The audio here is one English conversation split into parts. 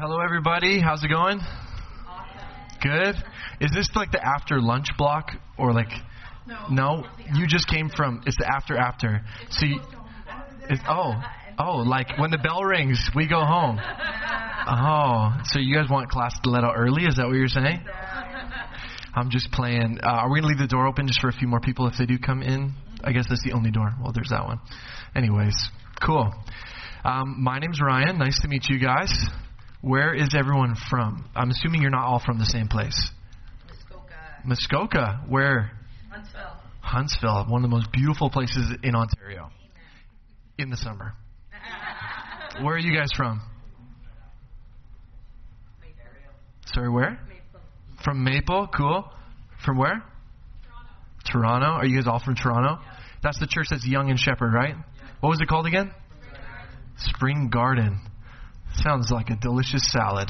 Hello, everybody. How's it going? Awesome. Good. Is this like the after lunch block or like? No. You just came from. It's the after. So you. It's, like when the bell rings, we go home. Oh, so you guys want class to let out early? Is that what you're saying? I'm just playing. Are we gonna leave the door open just for a few more people if they do come in? I guess that's the only door. Well, there's that one. Anyways, cool. My name's Ryan. Nice to meet you guys. Where is everyone from? I'm assuming you're not all from the same place. Muskoka. Where? Huntsville. One of the most beautiful places in Ontario. In the summer. Where are you guys from? Sorry, where? Maple. From Maple. Cool. From where? Toronto. Are you guys all from Toronto? That's the church that's Young and Shepherd, right? What was it called again? Spring Garden. Sounds like a delicious salad.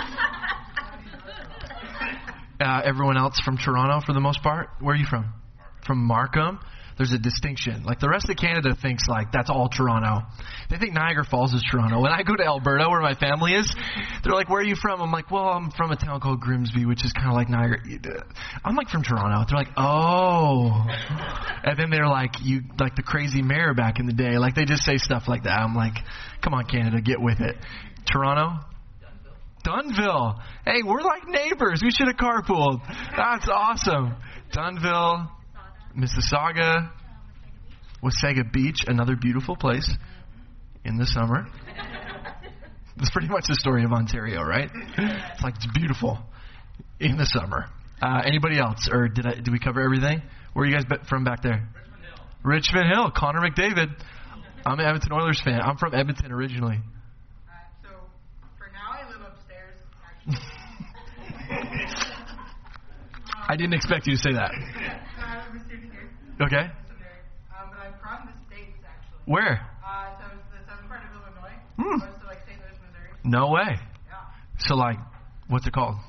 Everyone else from Toronto for the most part? Where are you from? From Markham? There's a distinction. Like the rest of Canada thinks like that's all Toronto. They think Niagara Falls is Toronto. When I go to Alberta where my family is, they're like, where are you from? I'm like, well, I'm from a town called Grimsby, which is kind of like Niagara. I'm like from Toronto. They're like, oh. And then they're like, you like the crazy mayor back in the day. Like they just say stuff like that. I'm like, come on, Canada, get with it. Toronto? Dunnville. Hey, we're like neighbors. We should have carpooled. That's awesome. Dunnville. Mississauga, Wasaga Beach, another beautiful place in the summer. That's pretty much the story of Ontario, right? It's like it's beautiful in the summer. Anybody else, or did we cover everything? Where are you guys from back there? Richmond Hill. Connor McDavid. I'm an Edmonton Oilers fan. I'm from Edmonton originally. So for now, I live upstairs. Actually. I didn't expect you to say that. I'm a student here. Okay. But I'm from the States, actually. Where? So it's the southern part of Illinois. Close to like St. Louis, Missouri. No way. Yeah. So like, what's it called?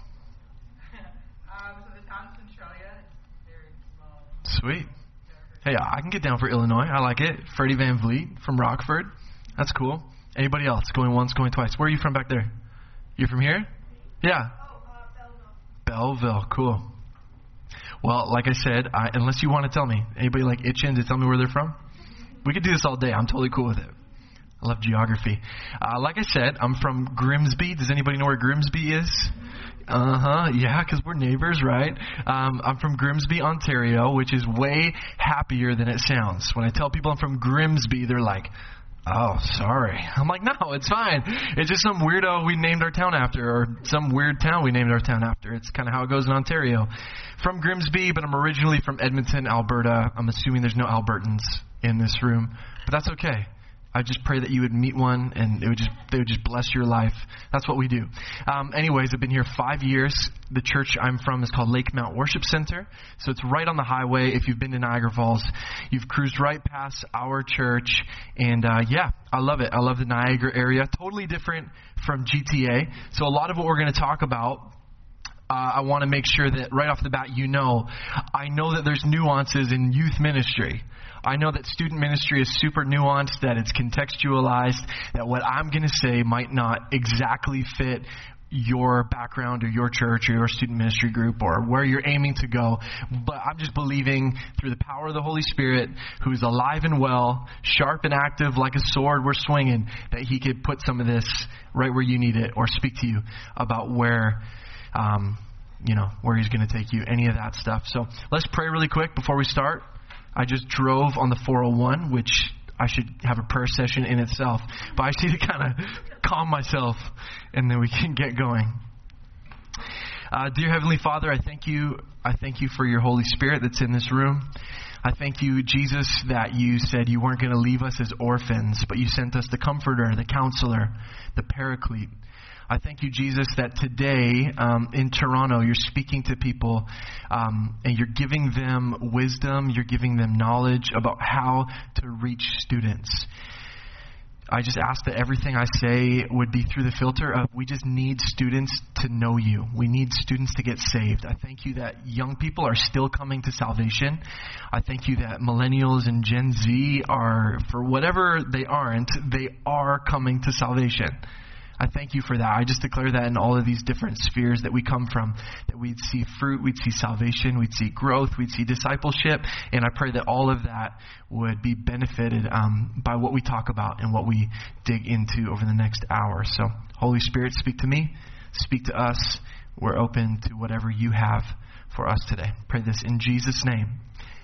So the town's Centralia. It's very small. Sweet. Hey, I can get down for Illinois. I like it. Freddie Van Vliet from Rockford. That's cool. Anybody else? Going once, going twice. Where are you from back there? You're from here? Yeah. Belleville. Belleville. Cool. Well, like I said, unless you want to tell me, anybody like itching to tell me where they're from? We could do this all day. I'm totally cool with it. I love geography. Like I said, I'm from Grimsby. Does anybody know where Grimsby is? Yeah, because we're neighbors, right? I'm from Grimsby, Ontario, which is way happier than it sounds. When I tell people I'm from Grimsby, they're like, oh, sorry. I'm like, no, it's fine. It's just some weirdo we named our town after, or some weird town we named our town after. It's kind of how it goes in Ontario. From Grimsby, but I'm originally from Edmonton, Alberta. I'm assuming there's no Albertans in this room, but that's okay. I just pray that you would meet one and they would just bless your life. That's what we do. Anyways, I've been here 5 years. The church I'm from is called Lake Mount Worship Center. So it's right on the highway. If you've been to Niagara Falls, you've cruised right past our church. And yeah, I love it. I love the Niagara area. Totally different from GTA. So a lot of what we're going to talk about, I want to make sure that right off the bat, I know that there's nuances in youth ministry. I know that student ministry is super nuanced, that it's contextualized, that what I'm going to say might not exactly fit your background or your church or your student ministry group or where you're aiming to go. But I'm just believing through the power of the Holy Spirit, who's alive and well, sharp and active like a sword we're swinging, that he could put some of this right where you need it or speak to you about where he's going to take you, any of that stuff. So let's pray really quick before we start. I just drove on the 401, which I should have a prayer session in itself. But I just need to kind of calm myself, and then we can get going. Dear Heavenly Father, I thank you for your Holy Spirit that's in this room. I thank you, Jesus, that you said you weren't going to leave us as orphans, but you sent us the Comforter, the Counselor, the Paraclete. I thank you, Jesus, that today in Toronto you're speaking to people and you're giving them wisdom, you're giving them knowledge about how to reach students. I just ask that everything I say would be through the filter of we just need students to know you. We need students to get saved. I thank you that young people are still coming to salvation. I thank you that millennials and Gen Z are, for whatever they aren't, they are coming to salvation. I thank you for that. I just declare that in all of these different spheres that we come from, that we'd see fruit, we'd see salvation, we'd see growth, we'd see discipleship, and I pray that all of that would be benefited by what we talk about and what we dig into over the next hour. So, Holy Spirit, speak to me, speak to us. We're open to whatever you have for us today. Pray this in Jesus' name.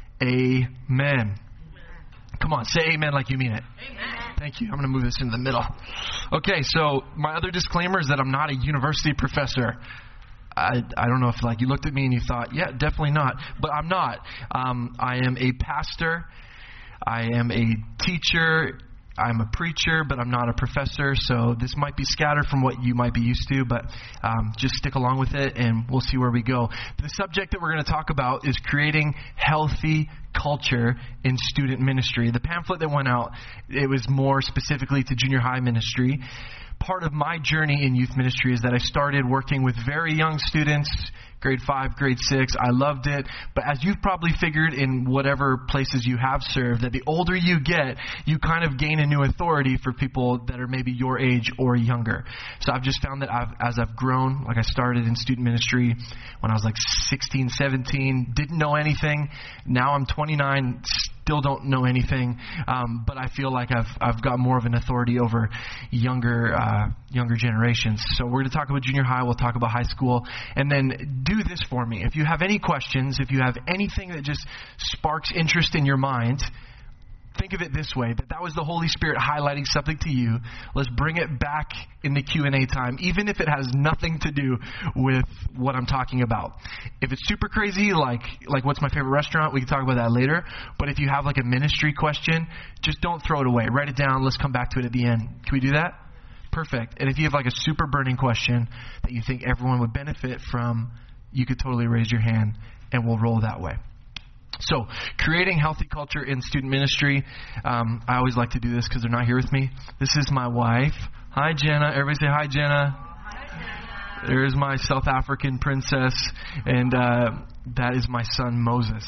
Amen. Come on, say amen like you mean it. Amen. Thank you. I'm going to move this into the middle. Okay, so my other disclaimer is that I'm not a university professor. I don't know if you looked at me and you thought, yeah, definitely not. But I'm not. I am a pastor. I am a teacher. I'm a preacher, but I'm not a professor, so this might be scattered from what you might be used to, but just stick along with it, and we'll see where we go. The subject that we're going to talk about is creating healthy culture in student ministry. The pamphlet that went out, it was more specifically to junior high ministry. Part of my journey in youth ministry is that I started working with very young students, grade 5, grade 6. I loved it. But as you've probably figured in whatever places you have served, that the older you get, you kind of gain a new authority for people that are maybe your age or younger. So I've just found that as I've grown, like I started in student ministry when I was like 16, 17, didn't know anything. Now I'm 29, still don't know anything, but I feel like I've got more of an authority over younger generations. So we're going to talk about junior high, we'll talk about high school, and then do this for me. If you have any questions, if you have anything that just sparks interest in your mind, think of it this way, that was the Holy Spirit highlighting something to you. Let's bring it back in the Q&A time, even if it has nothing to do with what I'm talking about. If it's super crazy, like what's my favorite restaurant, we can talk about that later. But if you have like a ministry question, just don't throw it away. Write it down. Let's come back to it at the end. Can we do that? Perfect. And if you have like a super burning question that you think everyone would benefit from, you could totally raise your hand and we'll roll that way. So, creating healthy culture in student ministry. I always like to do this because they're not here with me. This is my wife. Hi, Jenna. Everybody say hi, Jenna. Hi, Jenna. There's my South African princess. And that is my son, Moses.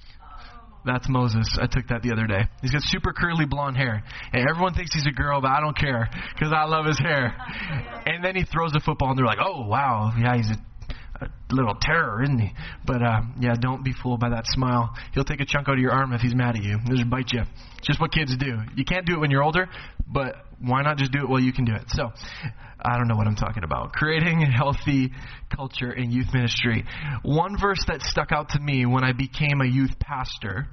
That's Moses. I took that the other day. He's got super curly blonde hair. And everyone thinks he's a girl, but I don't care because I love his hair. And then he throws a football and they're like, oh, wow. Yeah, he's a little terror, isn't he? But yeah, don't be fooled by that smile. He'll take a chunk out of your arm if he's mad at you. He'll just bite you. It's just what kids do. You can't do it when you're older, but why not just do it while you can do it? So, I don't know what I'm talking about. Creating a healthy culture in youth ministry. One verse that stuck out to me when I became a youth pastor,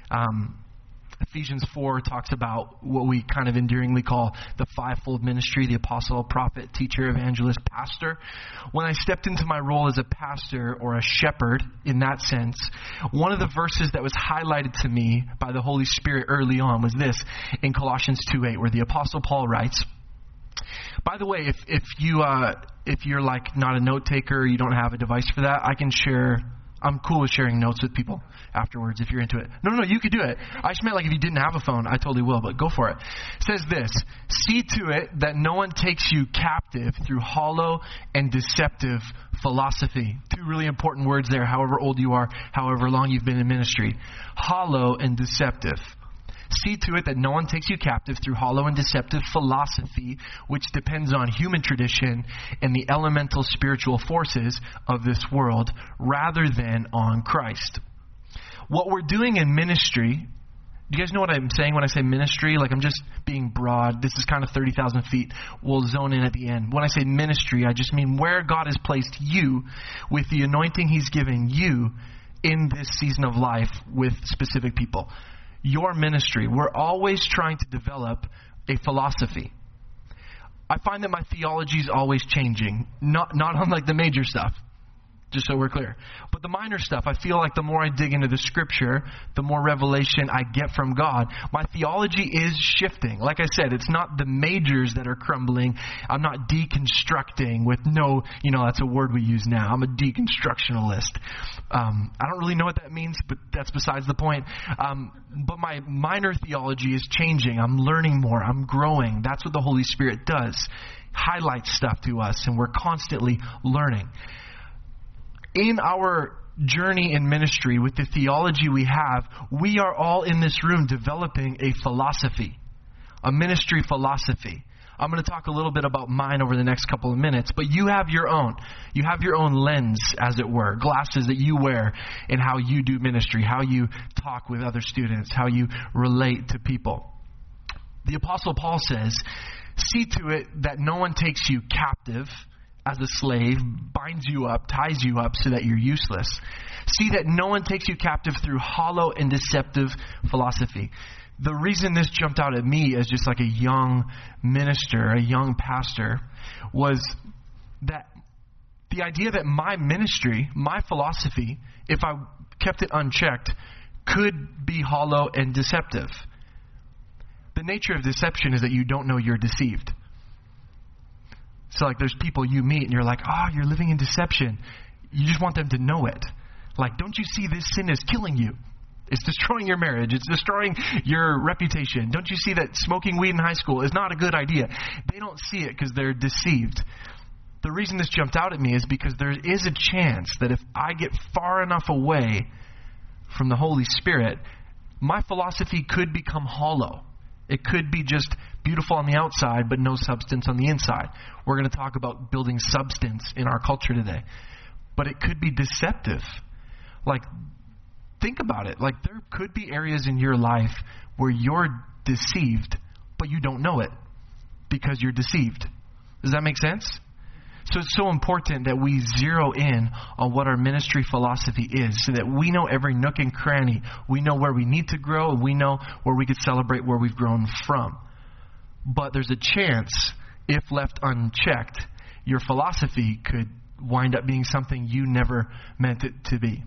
Ephesians 4 talks about what we kind of endearingly call the fivefold ministry, the apostle, prophet, teacher, evangelist, pastor. When I stepped into my role as a pastor or a shepherd in that sense, one of the verses that was highlighted to me by the Holy Spirit early on was this in Colossians 2:8, where the apostle Paul writes, by the way, if you're like not a note taker, you don't have a device for that, I can share. I'm cool with sharing notes with people afterwards if you're into it. No, you could do it. I just meant like if you didn't have a phone, I totally will, but go for it. It says this, see to it that no one takes you captive through hollow and deceptive philosophy. Two really important words there, however old you are, however long you've been in ministry. Hollow and deceptive. See to it that no one takes you captive through hollow and deceptive philosophy, which depends on human tradition and the elemental spiritual forces of this world, rather than on Christ. What we're doing in ministry, do you guys know what I'm saying when I say ministry? Like I'm just being broad. This is kind of 30,000 feet. We'll zone in at the end. When I say ministry, I just mean where God has placed you with the anointing He's given you in this season of life with specific people. Your ministry. We're always trying to develop a philosophy. I find that my theology is always changing. Not unlike the major stuff, just so we're clear. But the minor stuff, I feel like the more I dig into the scripture, the more revelation I get from God. My theology is shifting. Like I said, it's not the majors that are crumbling. I'm not deconstructing with no, that's a word we use now. I'm a deconstructionalist. I don't really know what that means, but that's besides the point. But my minor theology is changing. I'm learning more. I'm growing. That's what the Holy Spirit does. Highlights stuff to us, and we're constantly learning. In our journey in ministry, with the theology we have, we are all in this room developing a philosophy, a ministry philosophy. I'm going to talk a little bit about mine over the next couple of minutes, but you have your own. You have your own lens, as it were, glasses that you wear in how you do ministry, how you talk with other students, how you relate to people. The Apostle Paul says, see to it that no one takes you captive as a slave, binds you up, ties you up so that you're useless. See that no one takes you captive through hollow and deceptive philosophy. The reason this jumped out at me as just like a young minister, a young pastor, was that the idea that my ministry, my philosophy, if I kept it unchecked, could be hollow and deceptive. The nature of deception is that you don't know you're deceived. So like there's people you meet and you're like, oh, you're living in deception. You just want them to know it. Like, don't you see this sin is killing you? It's destroying your marriage. It's destroying your reputation. Don't you see that smoking weed in high school is not a good idea? They don't see it because they're deceived. The reason this jumped out at me is because there is a chance that if I get far enough away from the Holy Spirit, my philosophy could become hollow. It could be just beautiful on the outside, but no substance on the inside. We're going to talk about building substance in our culture today. But it could be deceptive. Like, think about it. Like, there could be areas in your life where you're deceived, but you don't know it because you're deceived. Does that make sense? So it's so important that we zero in on what our ministry philosophy is so that we know every nook and cranny. We know where we need to grow, and we know where we could celebrate where we've grown from. But there's a chance, if left unchecked, your philosophy could wind up being something you never meant it to be.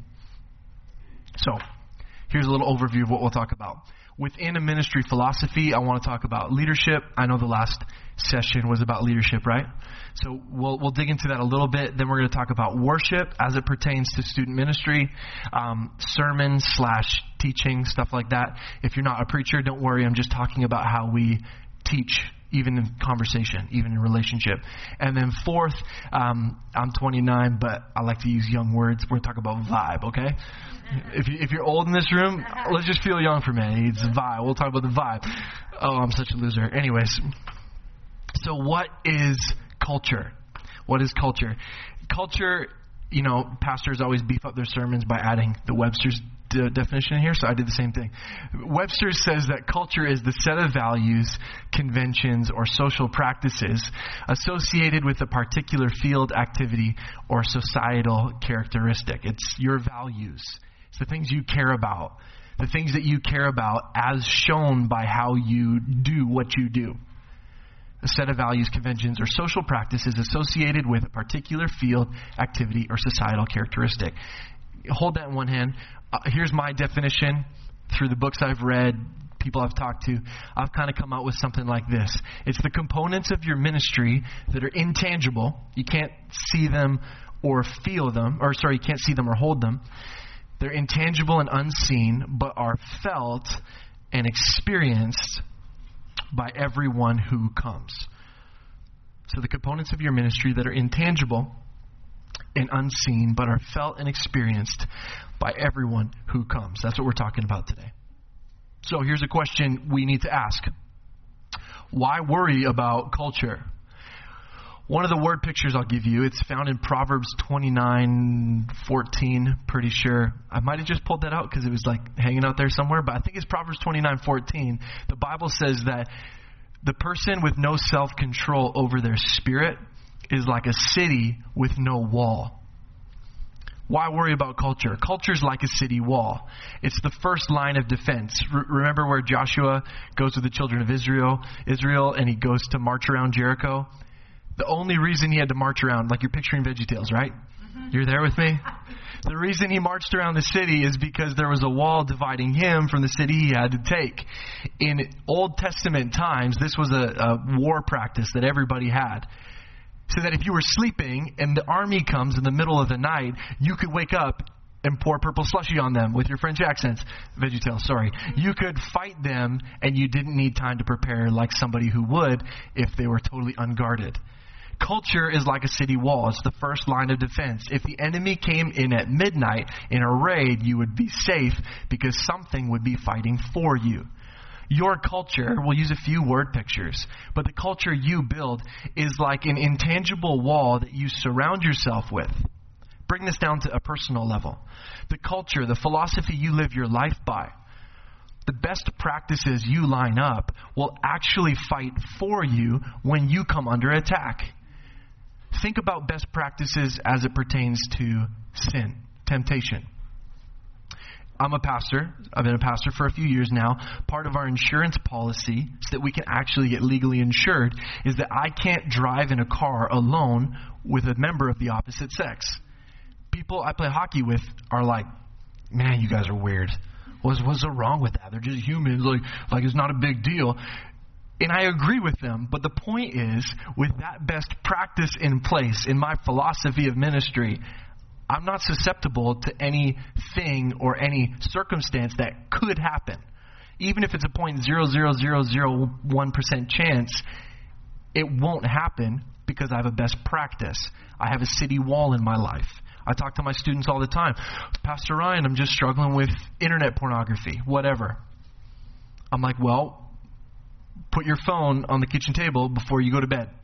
So, here's a little overview of what we'll talk about. Within a ministry philosophy, I want to talk about leadership. I know the last session was about leadership, right? So we'll dig into that a little bit. Then we're going to talk about worship as it pertains to student ministry, sermons / teaching, stuff like that. If you're not a preacher, don't worry. I'm just talking about how we teach, even in conversation, even in relationship. And then fourth, I'm 29, but I like to use young words. We're going to talk about vibe, okay? If you're old in this room, let's just feel young for a minute. It's vibe. We'll talk about the vibe. Oh, I'm such a loser. Anyways, so what is culture? What is culture? Culture, pastors always beef up their sermons by adding the Webster's definition here, so I did the same thing. Webster says that culture is the set of values, conventions, or social practices associated with a particular field, activity, or societal characteristic. It's your values. It's the things you care about. The things that you care about as shown by how you do what you do. A set of values, conventions, or social practices associated with a particular field, activity, or societal characteristic. Hold that in one hand. Here's my definition through the books I've read, people I've talked to. I've kind of come out with something like this. It's the components of your ministry that are intangible. You can't see them or feel them, you can't see them or hold them. They're intangible and unseen, but are felt and experienced by everyone who comes. So the components of your ministry that are intangible and unseen, but are felt and experienced by everyone who comes. That's what we're talking about today. So here's a question we need to ask. Why worry about culture? One of the word pictures I'll give you, it's found in Proverbs 29:14, pretty sure. I might have just pulled that out because it was like hanging out there somewhere, but I think it's Proverbs 29:14. The Bible says that the person with no self-control over their spirit is like a city with no wall. Why worry about culture? Culture's like a city wall. It's the first line of defense. Remember where Joshua goes with the children of Israel, and he goes to march around Jericho? The only reason he had to march around, like you're picturing VeggieTales, right? Mm-hmm. You're there with me? The reason he marched around the city is because there was a wall dividing him from the city he had to take. In Old Testament times, this was a war practice that everybody had. So that if you were sleeping and the army comes in the middle of the night, you could wake up and pour purple slushy on them with your French accents. VeggieTales, sorry. You could fight them and you didn't need time to prepare like somebody who would if they were totally unguarded. Culture is like a city wall. It's the first line of defense. If the enemy came in at midnight in a raid, you would be safe because something would be fighting for you. Your culture, we'll use a few word pictures, but the culture you build is like an intangible wall that you surround yourself with. Bring this down to a personal level. The culture, the philosophy you live your life by, the best practices you line up will actually fight for you when you come under attack. Think about best practices as it pertains to sin, temptation. I'm a pastor. I've been a pastor for a few years now. Part of our insurance policy, so that we can actually get legally insured, is that I can't drive in a car alone with a member of the opposite sex. People I play hockey with are like, man, you guys are weird. What's so wrong with that? They're just humans. Like it's not a big deal. And I agree with them. But the point is, with that best practice in place in my philosophy of ministry, I'm not susceptible to anything or any circumstance that could happen. Even if it's a 0.00001% chance, it won't happen because I have a best practice. I have a city wall in my life. I talk to my students all the time. Pastor Ryan, I'm just struggling with internet pornography, whatever. I'm like, well, put your phone on the kitchen table before you go to bed.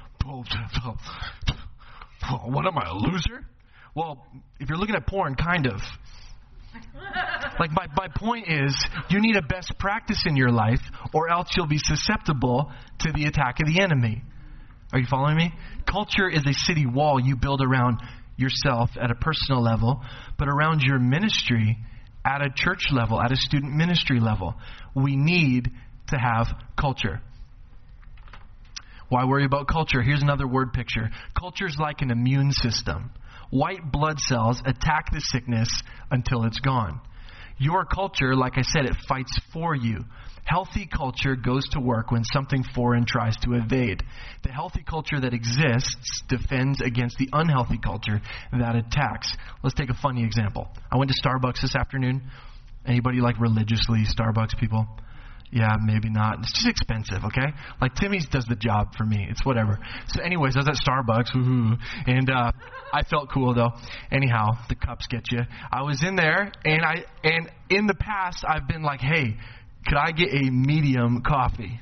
What am I, a loser? Well, if you're looking at porn, kind of. Like, my point is, you need a best practice in your life, or else you'll be susceptible to the attack of the enemy. Are you following me? Culture is a city wall you build around yourself at a personal level, but around your ministry at a church level, at a student ministry level. We need to have culture. Why worry about culture? Here's another word picture. Culture is like an immune system. White blood cells attack the sickness until it's gone. Your culture, like I said, it fights for you. Healthy culture goes to work when something foreign tries to evade. The healthy culture that exists defends against the unhealthy culture that attacks. Let's take a funny example. I went to Starbucks this afternoon. Anybody like religiously Starbucks people? Yeah, maybe not. It's just expensive, okay? Like, Timmy's does the job for me. It's whatever. So anyways, I was at Starbucks, and I felt cool, though. Anyhow, the cups get you. I was in there, and in the past, I've been like, hey, could I get a medium coffee?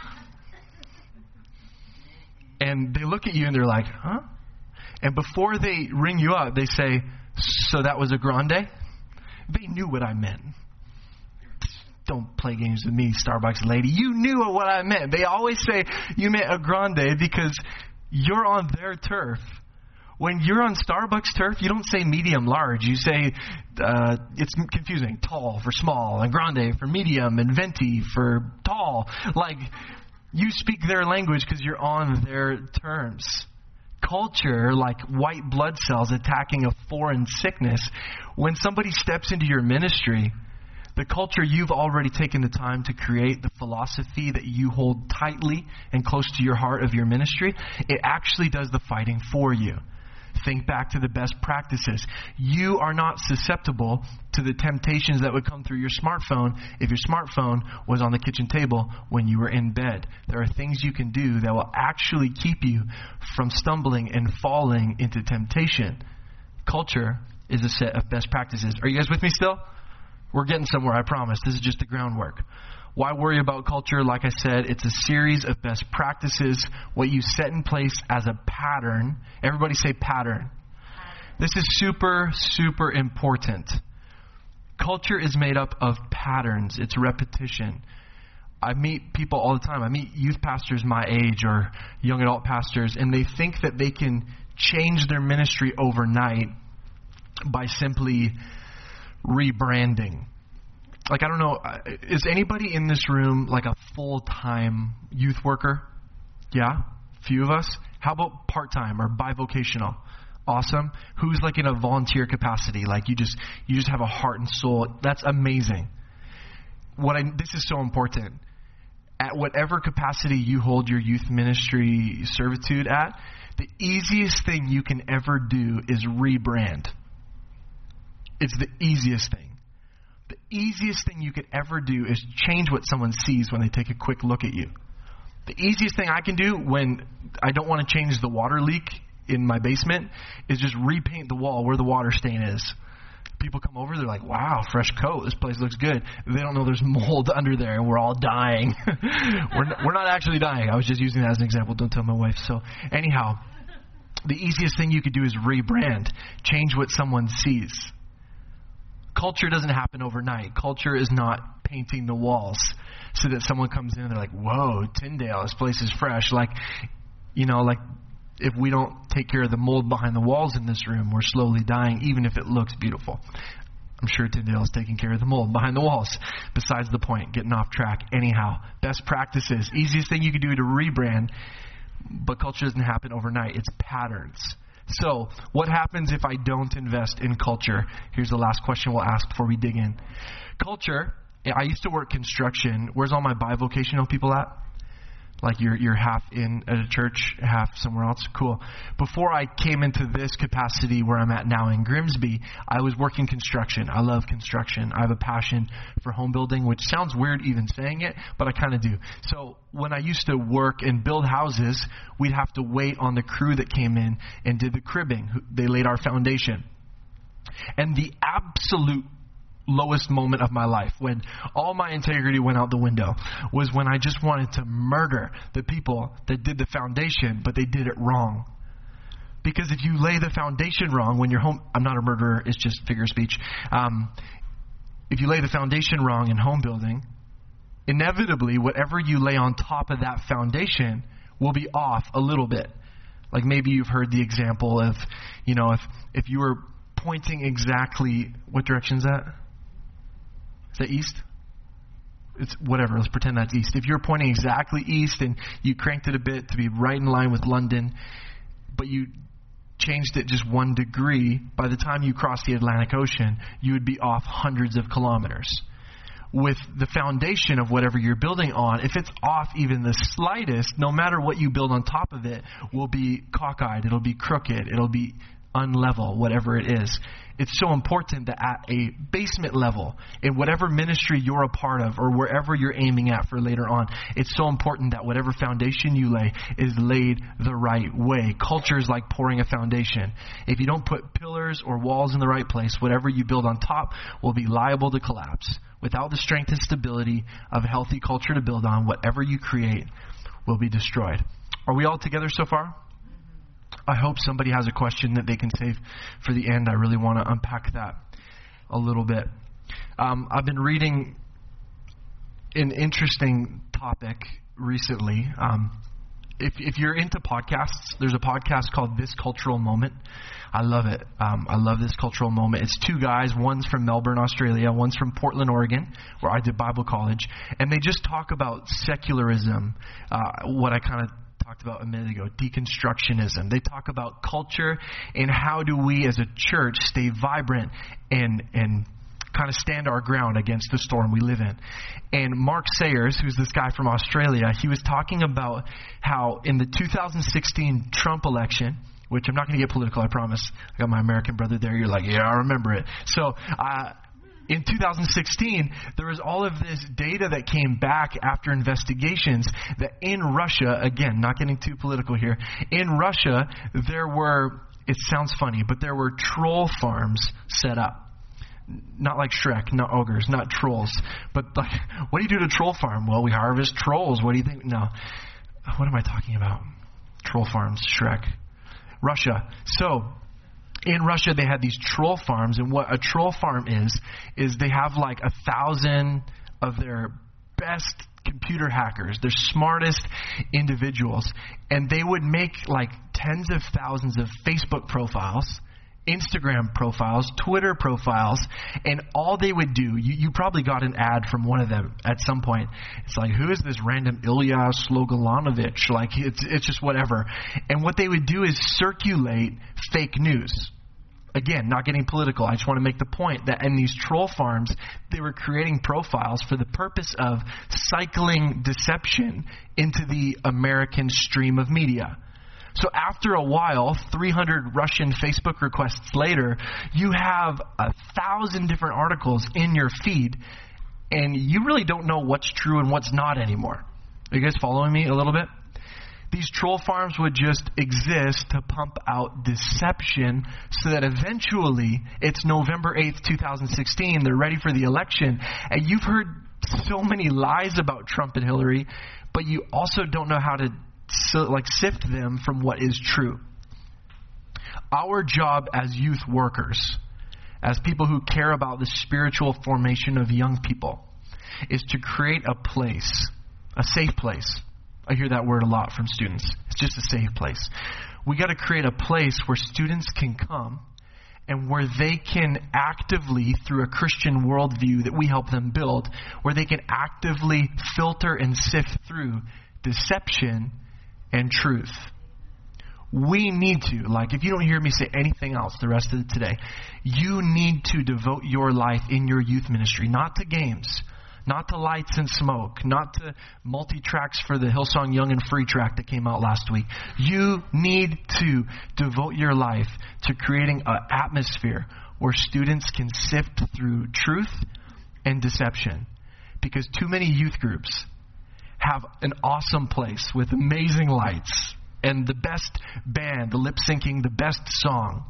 And they look at you, and they're like, huh? And before they ring you up, they say, so that was a grande? They knew what I meant. Don't play games with me, Starbucks lady. You knew what I meant. They always say you meant a grande because you're on their turf. When you're on Starbucks turf, you don't say medium large. You say, it's confusing, tall for small, and grande for medium, and venti for tall. Like, you speak their language because you're on their terms. Culture, like white blood cells attacking a foreign sickness, when somebody steps into your ministry, the culture you've already taken the time to create, the philosophy that you hold tightly and close to your heart of your ministry, it actually does the fighting for you. Think back to the best practices. You are not susceptible to the temptations that would come through your smartphone if your smartphone was on the kitchen table when you were in bed. There are things you can do that will actually keep you from stumbling and falling into temptation. Culture is a set of best practices. Are you guys with me still? We're getting somewhere, I promise. This is just the groundwork. Why worry about culture? Like I said, it's a series of best practices, what you set in place as a pattern. Everybody say pattern. This is super, super important. Culture is made up of patterns. It's repetition. I meet people all the time. I meet youth pastors my age or young adult pastors, and they think that they can change their ministry overnight by simply rebranding. Like, I don't know, is anybody in this room like a full-time youth worker? Yeah? Few of us? How about part-time or bivocational? Awesome. Who's like in a volunteer capacity? Like you just have a heart and soul. That's amazing. This is so important. At whatever capacity you hold your youth ministry servitude at, the easiest thing you can ever do is rebrand. It's the easiest thing. The easiest thing you could ever do is change what someone sees when they take a quick look at you. The easiest thing I can do when I don't want to change the water leak in my basement is just repaint the wall where the water stain is. People come over, they're like, wow, fresh coat. This place looks good. They don't know there's mold under there and we're all dying. We're not actually dying. I was just using that as an example. Don't tell my wife. So anyhow, the easiest thing you could do is rebrand. Change what someone sees. Culture doesn't happen overnight. Culture is not painting the walls so that someone comes in and they're like, whoa, Tyndale, this place is fresh. Like if we don't take care of the mold behind the walls in this room, we're slowly dying, even if it looks beautiful. I'm sure Tyndale is taking care of the mold behind the walls. Besides the point, getting off track. Anyhow, best practices. Easiest thing you can do to rebrand, but culture doesn't happen overnight. It's patterns. So, what happens if I don't invest in culture? Here's the last question we'll ask before we dig in. Culture, I used to work construction. Where's all my bivocational people at? Like you're half in at a church, half somewhere else. Cool. Before I came into this capacity where I'm at now in Grimsby, I was working construction. I love construction. I have a passion for home building, which sounds weird even saying it, but I kind of do. So when I used to work and build houses, we'd have to wait on the crew that came in and did the cribbing. They laid our foundation. And the absolute lowest moment of my life, when all my integrity went out the window, was when I just wanted to murder the people that did the foundation, but they did it wrong. Because if you lay the foundation wrong when you're home, I'm not a murderer, it's just figure of speech. If you lay the foundation wrong in home building, inevitably whatever you lay on top of that foundation will be off a little bit. Like maybe you've heard the example of, if you were pointing exactly, what direction is that? Is that east? It's whatever. Let's pretend that's east. If you're pointing exactly east and you cranked it a bit to be right in line with London, but you changed it just 1 degree, by the time you cross the Atlantic Ocean, you would be off hundreds of kilometers. With the foundation of whatever you're building on, if it's off even the slightest, no matter what you build on top of it, will be cockeyed. It'll be crooked. It'll be unlevel, whatever it is. It's so important that at a basement level, in whatever ministry you're a part of or wherever you're aiming at for later on, it's so important that whatever foundation you lay is laid the right way. Culture is like pouring a foundation. If you don't put pillars or walls in the right place, whatever you build on top will be liable to collapse. Without the strength and stability of a healthy culture to build on, whatever you create will be destroyed. Are we all together so far? I hope somebody has a question that they can save for the end. I really want to unpack that a little bit. I've been reading an interesting topic recently. If you're into podcasts, there's a podcast called This Cultural Moment. I love it. I love This Cultural Moment. It's 2 guys. One's from Melbourne, Australia. One's from Portland, Oregon, where I did Bible college. And they just talk about secularism, what I kind of talked about a minute ago, deconstructionism. They talk about culture and how do we as a church stay vibrant and kind of stand our ground against the storm we live in. And Mark Sayers, who's this guy from Australia, he was talking about how in the 2016 Trump election, which I'm not going to get political, I promise. I got my American brother there. You're like, yeah, I remember it. So, in 2016, there was all of this data that came back after investigations that in Russia, again, not getting too political here, in Russia, there were, it sounds funny, but there were troll farms set up. Not like Shrek, not ogres, not trolls. But like, what do you do to a troll farm? Well, we harvest trolls. What do you think? No. What am I talking about? Troll farms, Shrek. Russia. So, in Russia, they had these troll farms, and what a troll farm is they have like 1,000 of their best computer hackers, their smartest individuals, and they would make like tens of thousands of Facebook profiles, Instagram profiles, Twitter profiles, and all they would do, you probably got an ad from one of them at some point. It's like, who is this random Ilya Slogolanovich? Like, it's just whatever. And what they would do is circulate fake news. Again, not getting political. I just want to make the point that in these troll farms, they were creating profiles for the purpose of cycling deception into the American stream of media. So after a while, 300 Russian Facebook requests later, you have 1,000 different articles in your feed, and you really don't know what's true and what's not anymore. Are you guys following me a little bit? These troll farms would just exist to pump out deception so that eventually it's November 8th, 2016. They're ready for the election. And you've heard so many lies about Trump and Hillary, but you also don't know how to sift them from what is true. Our job as youth workers, as people who care about the spiritual formation of young people, is to create a place, a safe place. I hear that word a lot from students. It's just a safe place. We got to create a place where students can come and where they can actively, through a Christian worldview that we help them build, where they can actively filter and sift through deception and truth. We need to, if you don't hear me say anything else the rest of today, you need to devote your life in your youth ministry, not to games, not to lights and smoke, not to multi-tracks for the Hillsong Young and Free track that came out last week. You need to devote your life to creating an atmosphere where students can sift through truth and deception. Because too many youth groups have an awesome place with amazing lights and the best band, the lip syncing, the best song.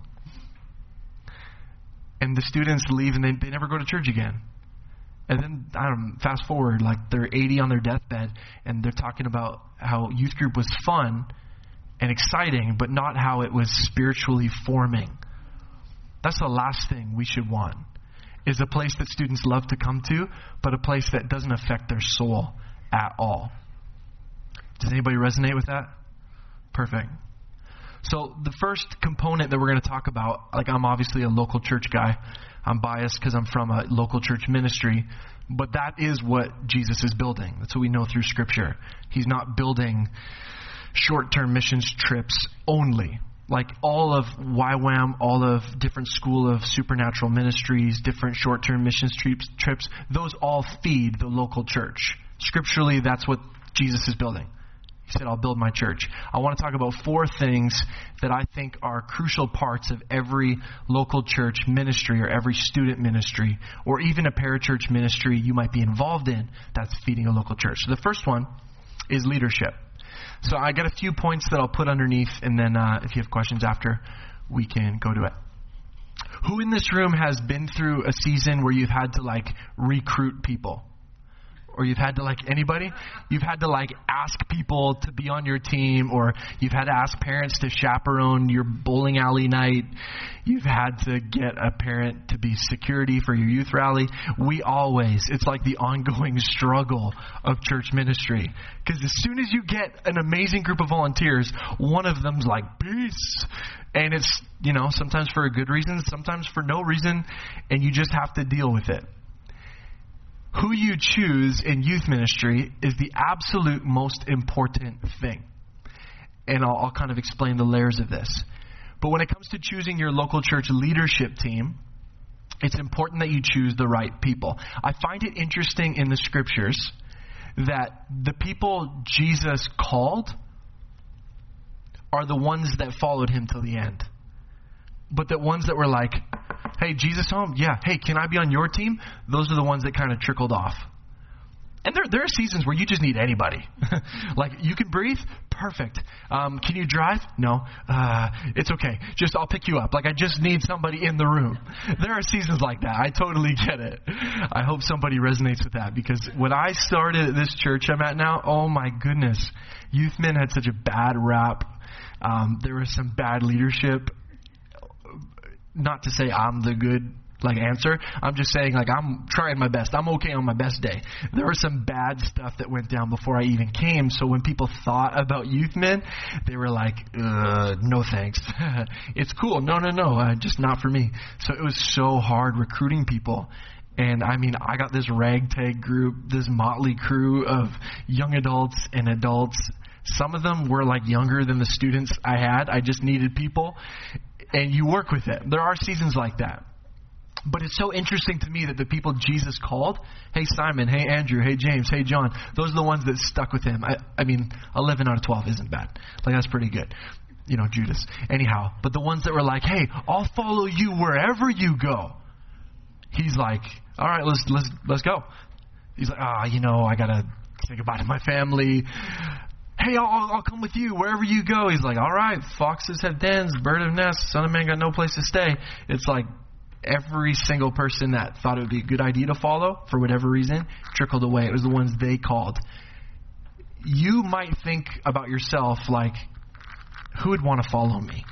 And the students leave and they never go to church again. And then, fast forward, they're 80 on their deathbed, and they're talking about how youth group was fun and exciting, but not how it was spiritually forming. That's the last thing we should want, is a place that students love to come to, but a place that doesn't affect their soul at all. Does anybody resonate with that? Perfect. So the first component that we're going to talk about, I'm obviously a local church guy. I'm biased because I'm from a local church ministry, but that is what Jesus is building. That's what we know through Scripture. He's not building short-term missions trips only. All of YWAM, all of different school of supernatural ministries, different short-term missions trips, those all feed the local church. Scripturally, that's what Jesus is building. He said, I'll build my church. I want to talk about 4 things that I think are crucial parts of every local church ministry or every student ministry or even a parachurch ministry you might be involved in that's feeding a local church. So the first one is leadership. So I got a few points that I'll put underneath, and then if you have questions after, we can go to it. Who in this room has been through a season where you've had to recruit people? Or you've had to, anybody? You've had to, ask people to be on your team, or you've had to ask parents to chaperone your bowling alley night. You've had to get a parent to be security for your youth rally. It's like the ongoing struggle of church ministry. Because as soon as you get an amazing group of volunteers, one of them's peace. And it's, sometimes for a good reason, sometimes for no reason, and you just have to deal with it. Who you choose in youth ministry is the absolute most important thing. And I'll kind of explain the layers of this. But when it comes to choosing your local church leadership team, it's important that you choose the right people. I find it interesting in the Scriptures that the people Jesus called are the ones that followed him till the end. But the ones that were hey, Jesus home? Yeah. Hey, can I be on your team? Those are the ones that kind of trickled off. And there are seasons where you just need anybody. You can breathe? Perfect. Can you drive? No. It's okay. I'll pick you up. I just need somebody in the room. There are seasons like that. I totally get it. I hope somebody resonates with that, because when I started at this church I'm at now, oh my goodness, youth men had such a bad rap. There was some bad leadership. Not to say I'm the good answer. I'm just saying I'm trying my best. I'm okay on my best day. There was some bad stuff that went down before I even came. So when people thought about youth men, they were no thanks. It's cool. No, just not for me. So it was so hard recruiting people. And I got this ragtag group, this motley crew of young adults and adults. Some of them were younger than the students I had. I just needed people. And you work with it. There are seasons like that. But it's so interesting to me that the people Jesus called, hey Simon, hey Andrew, hey James, hey John, those are the ones that stuck with him. 11 out of 12 isn't bad. That's pretty good. Judas. Anyhow, but the ones that were hey, I'll follow you wherever you go. He's all right, let's go. He's I got to say goodbye to my family. hey, I'll come with you wherever you go. He's like, all right, foxes have dens, bird of nests, son of man got no place to stay. It's like every single person that thought it would be a good idea to follow, for whatever reason, trickled away. It was the ones they called. You might think about yourself like, who would want to follow me?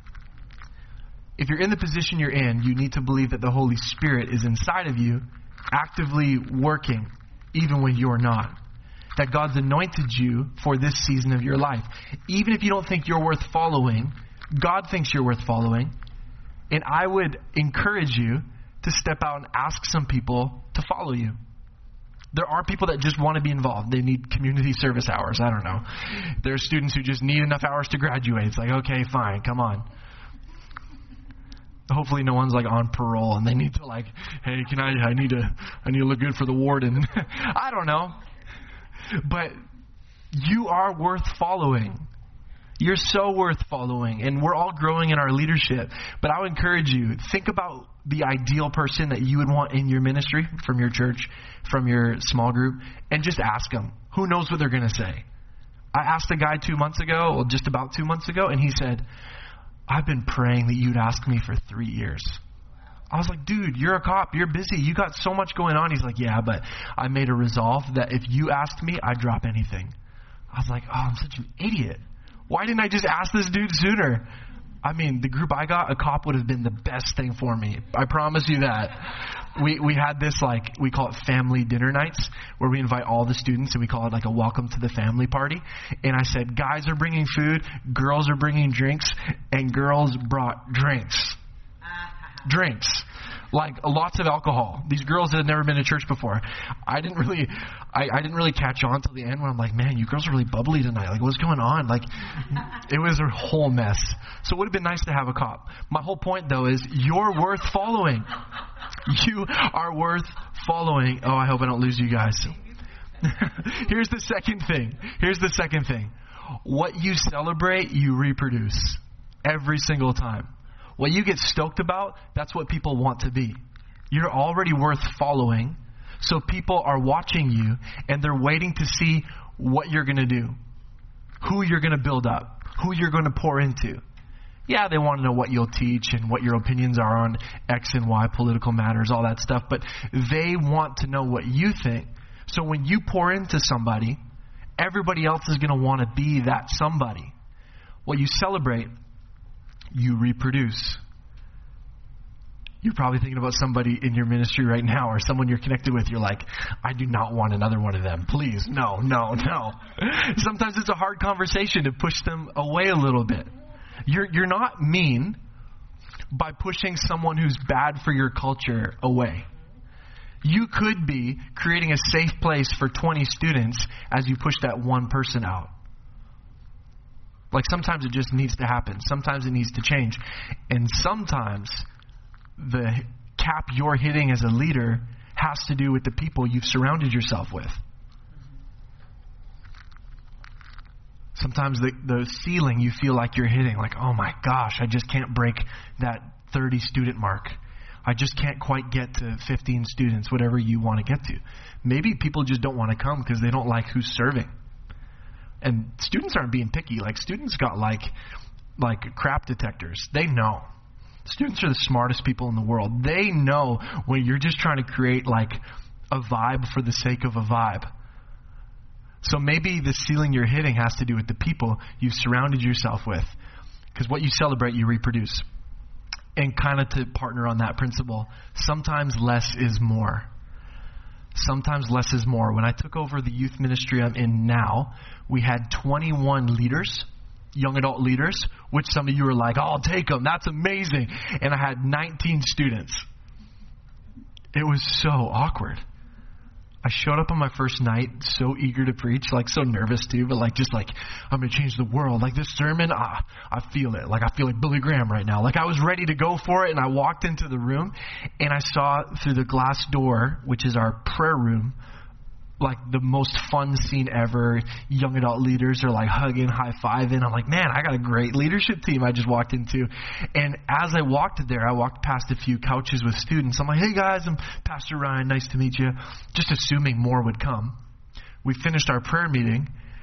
If you're in the position you're in, you need to believe that the Holy Spirit is inside of you, actively working, even when you're not. That God's anointed you for this season of your life. Even if you don't think you're worth following, God thinks you're worth following. And I would encourage you to step out and ask some people to follow you. There are people that just want to be involved. They need community service hours. I don't know. There are students who just need enough hours to graduate. It's like, okay, fine, come on. Hopefully no one's like on parole and they need to like, hey, I need to look good for the warden. I don't know. But you are worth following. You're so worth following. And we're all growing in our leadership. But I would encourage you, think about the ideal person that you would want in your ministry, from your church, from your small group, and just ask them. Who knows what they're going to say? I asked a guy 2 months ago, or just about 2 months ago, and he said, I've been praying that you'd ask me for 3 years. I was like, dude, you're a cop. You're busy. You got so much going on. He's like, yeah, but I made a resolve that if you asked me, I'd drop anything. I was like, oh, I'm such an idiot. Why didn't I just ask this dude sooner? I mean, the group I got, a cop would have been the best thing for me. I promise you that. We had this, like, we call it family dinner nights, where we invite all the students, and we call it like a welcome to the family party. And I said, guys are bringing food, girls are bringing drinks, and girls brought drinks. Drinks. Like, lots of alcohol. These girls that had never been to church before. I didn't really catch on till the end when I'm like, man, you girls are really bubbly tonight. Like, what's going on? Like, it was a whole mess. So it would have been nice to have a cop. My whole point, though, is you're worth following. You are worth following. Oh, I hope I don't lose you guys. Here's the second thing. What you celebrate, you reproduce. Every single time. What you get stoked about, that's what people want to be. You're already worth following, so people are watching you, and they're waiting to see what you're going to do, who you're going to build up, who you're going to pour into. Yeah, they want to know what you'll teach and what your opinions are on X and Y, political matters, all that stuff, but they want to know what you think. So when you pour into somebody, everybody else is going to want to be that somebody. What you celebrate, you reproduce. You're probably thinking about somebody in your ministry right now, or someone you're connected with. You're like, I do not want another one of them. Please, no. Sometimes it's a hard conversation to push them away a little bit. You're not mean by pushing someone who's bad for your culture away. You could be creating a safe place for 20 students as you push that one person out. Like, sometimes it just needs to happen. Sometimes it needs to change. And sometimes the cap you're hitting as a leader has to do with the people you've surrounded yourself with. Sometimes the ceiling you feel like you're hitting, like, oh my gosh, I just can't break that 30 student mark. I just can't quite get to 15 students, whatever you want to get to. Maybe people just don't want to come because they don't like who's serving. And students aren't being picky. Like, students got like crap detectors. They know. Students are the smartest people in the world. They know when you're just trying to create like a vibe for the sake of a vibe. So maybe the ceiling you're hitting has to do with the people you've surrounded yourself with. Because what you celebrate, you reproduce. And kind of to partner on that principle, sometimes less is more. Sometimes less is more. When I took over the youth ministry I'm in now, we had 21 leaders, young adult leaders, which some of you are like, oh, I'll take them. That's amazing. And I had 19 students. It was so awkward. I showed up on my first night, so eager to preach, like so nervous too, but like just like, I'm going to change the world. Like this sermon, I feel it. Like I feel like Billy Graham right now. Like I was ready to go for it, and I walked into the room, and I saw through the glass door, which is our prayer room, like the most fun scene ever. Young adult leaders are like hugging, high-fiving. I'm like, man, I got a great leadership team I just walked into. And as I walked there, I walked past a few couches with students. I'm like, hey guys, I'm Pastor Ryan, nice to meet you. Just assuming more would come. We finished our prayer meeting,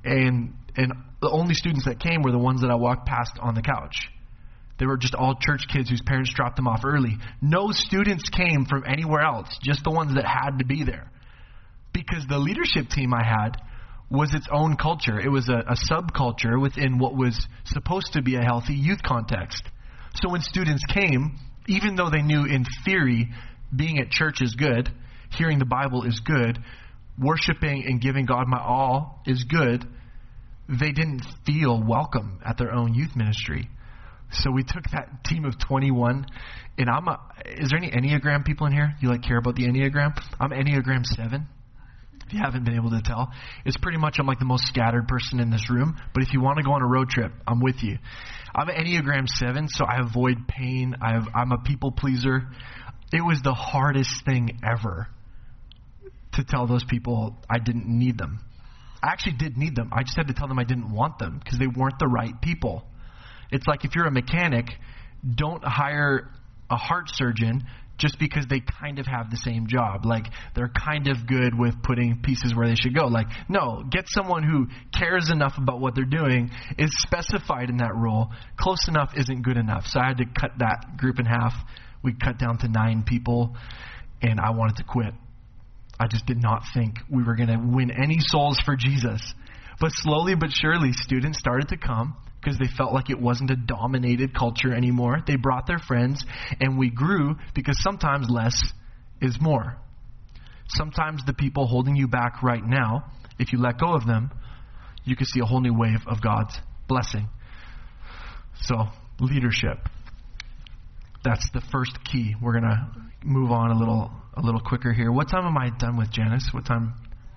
And the only students that came were the ones that I walked past on the couch. They were just all church kids whose parents dropped them off early. No students came from anywhere else, just the ones that had to be there. Because the leadership team I had was its own culture. It was a subculture within what was supposed to be a healthy youth context. So when students came, even though they knew in theory being at church is good, hearing the Bible is good, worshiping and giving God my all is good, they didn't feel welcome at their own youth ministry. So we took that team of 21, and is there any Enneagram people in here? You care about the Enneagram? I'm Enneagram 7. If you haven't been able to tell, it's pretty much I'm the most scattered person in this room. But if you want to go on a road trip, I'm with you. I'm an Enneagram 7, so I avoid pain. I'm a people pleaser. It was the hardest thing ever to tell those people I didn't need them. I actually did need them. I just had to tell them I didn't want them because they weren't the right people. It's like if you're a mechanic, don't hire a heart surgeon just because they kind of have the same job. They're kind of good with putting pieces where they should go. No, get someone who cares enough about what they're doing, is specified in that role. Close enough isn't good enough. So I had to cut that group in half. We cut down to 9 people, and I wanted to quit. I just did not think we were going to win any souls for Jesus. But slowly but surely, students started to come because they felt like it wasn't a dominated culture anymore. They brought their friends, and we grew because sometimes less is more. Sometimes the people holding you back right now, if you let go of them, you can see a whole new wave of God's blessing. So, leadership. That's the first key. We're going to move on a little quicker here. What time am I done with, Janice? What time?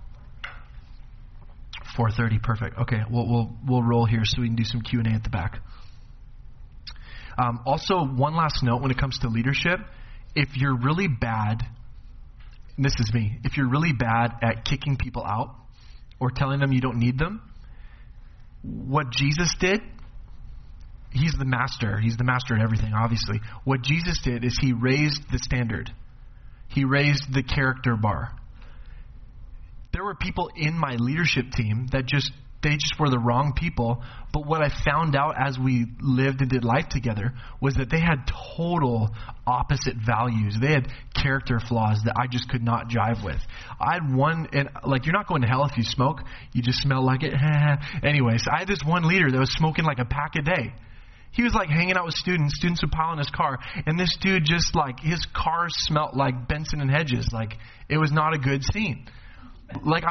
4:30. Perfect. Okay, we'll roll here so we can do some Q&A at the back. Also, one last note when it comes to leadership. If you're really bad, and this is me, if you're really bad at kicking people out or telling them you don't need them, what Jesus did, He's the master. He's the master at everything, obviously. What Jesus did is He raised the standard. He raised the character bar. There were people in my leadership team that they just were the wrong people. But what I found out as we lived and did life together was that they had total opposite values. They had character flaws that I just could not jive with. I had one, and you're not going to hell if you smoke. You just smell like it. Anyways, I had this one leader that was smoking a pack a day. He was hanging out with students. Students would pile in his car, and this dude just his car smelled like Benson and Hedges. It was not a good scene. I'm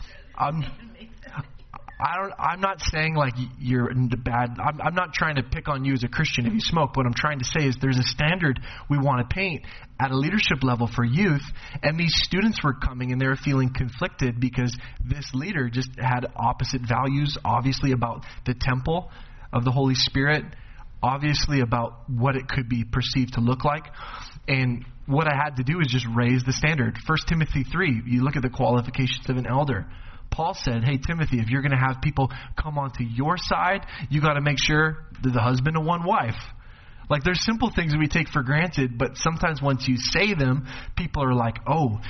not saying you're bad. I'm not trying to pick on you as a Christian if you smoke. What I'm trying to say is there's a standard we want to paint at a leadership level for youth, and these students were coming and they were feeling conflicted because this leader just had opposite values, obviously about the temple of the Holy Spirit, obviously about what it could be perceived to look like. And what I had to do is just raise the standard. 1 Timothy 3, you look at the qualifications of an elder. Paul said, hey, Timothy, if you're going to have people come onto your side, you got to make sure they're the husband of one wife. There's simple things that we take for granted, but sometimes once you say them, people are like,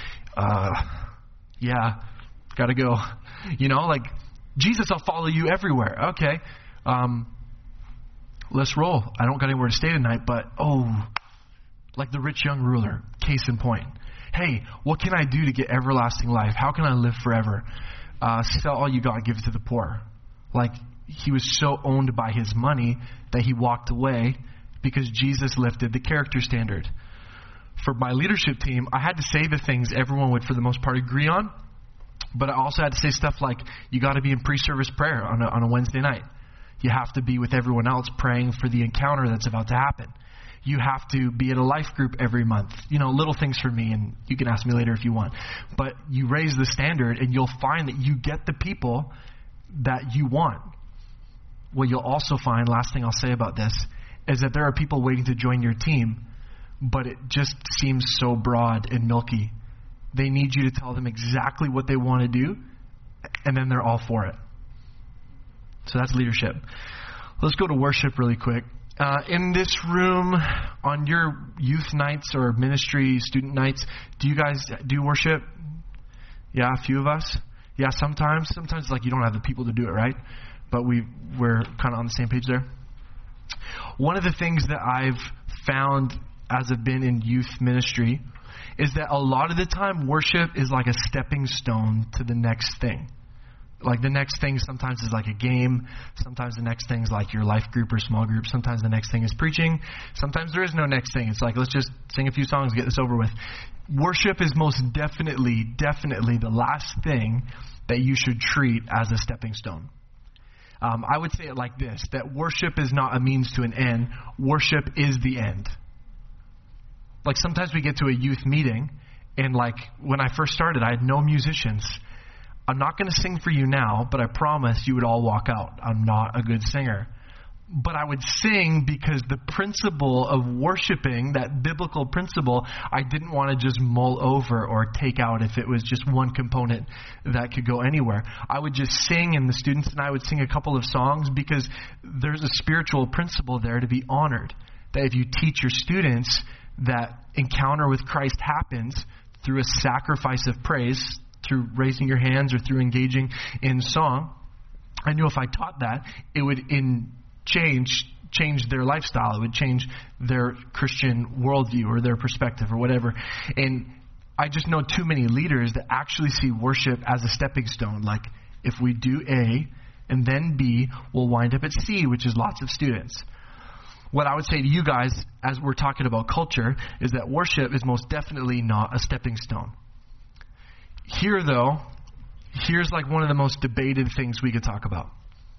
yeah, got to go. Jesus, I'll follow you everywhere. Okay. Let's roll. I don't got anywhere to stay tonight, but the rich young ruler, case in point. Hey, what can I do to get everlasting life? How can I live forever? Sell all you got, give it to the poor. He was so owned by his money that he walked away because Jesus lifted the character standard. For my leadership team, I had to say the things everyone would, for the most part, agree on, but I also had to say stuff like, you got to be in pre-service prayer on a Wednesday night. You have to be with everyone else praying for the encounter that's about to happen. You have to be at a life group every month. Little things for me, and you can ask me later if you want. But you raise the standard, and you'll find that you get the people that you want. What you'll also find, last thing I'll say about this, is that there are people waiting to join your team, but it just seems so broad and milky. They need you to tell them exactly what they want to do, and then they're all for it. So that's leadership. Let's go to worship really quick. In this room, on your youth nights or ministry student nights, do you guys do worship? Yeah, a few of us. Yeah, sometimes it's like you don't have the people to do it, right? But we're kind of on the same page there. One of the things that I've found as I've been in youth ministry is that a lot of the time worship is like a stepping stone to the next thing. Like the next thing sometimes is like a game. Sometimes the next thing is like your life group or small group. Sometimes the next thing is preaching. Sometimes there is no next thing. It's like, let's just sing a few songs, get this over with. Worship is most definitely the last thing that you should treat as a stepping stone. I would say it like this, that worship is not a means to an end. Worship is the end. Like sometimes we get to a youth meeting, and like when I first started, I had no musicians. I'm not going to sing for you now, but I promise you would all walk out. I'm not a good singer. But I would sing because the principle of worshiping, that biblical principle, I didn't want to just mull over or take out if it was just one component that could go anywhere. I would just sing, and the students and I would sing a couple of songs because there's a spiritual principle there to be honored. That if you teach your students that encounter with Christ happens through a sacrifice of praise, through raising your hands or through engaging in song, I knew if I taught that, it would change their lifestyle. It would change their Christian worldview or their perspective or whatever. And I just know too many leaders that actually see worship as a stepping stone. Like if we do A and then B, we'll wind up at C, which is lots of students. What I would say to you guys as we're talking about culture is that worship is most definitely not a stepping stone. Here, though, here's like one of the most debated things we could talk about.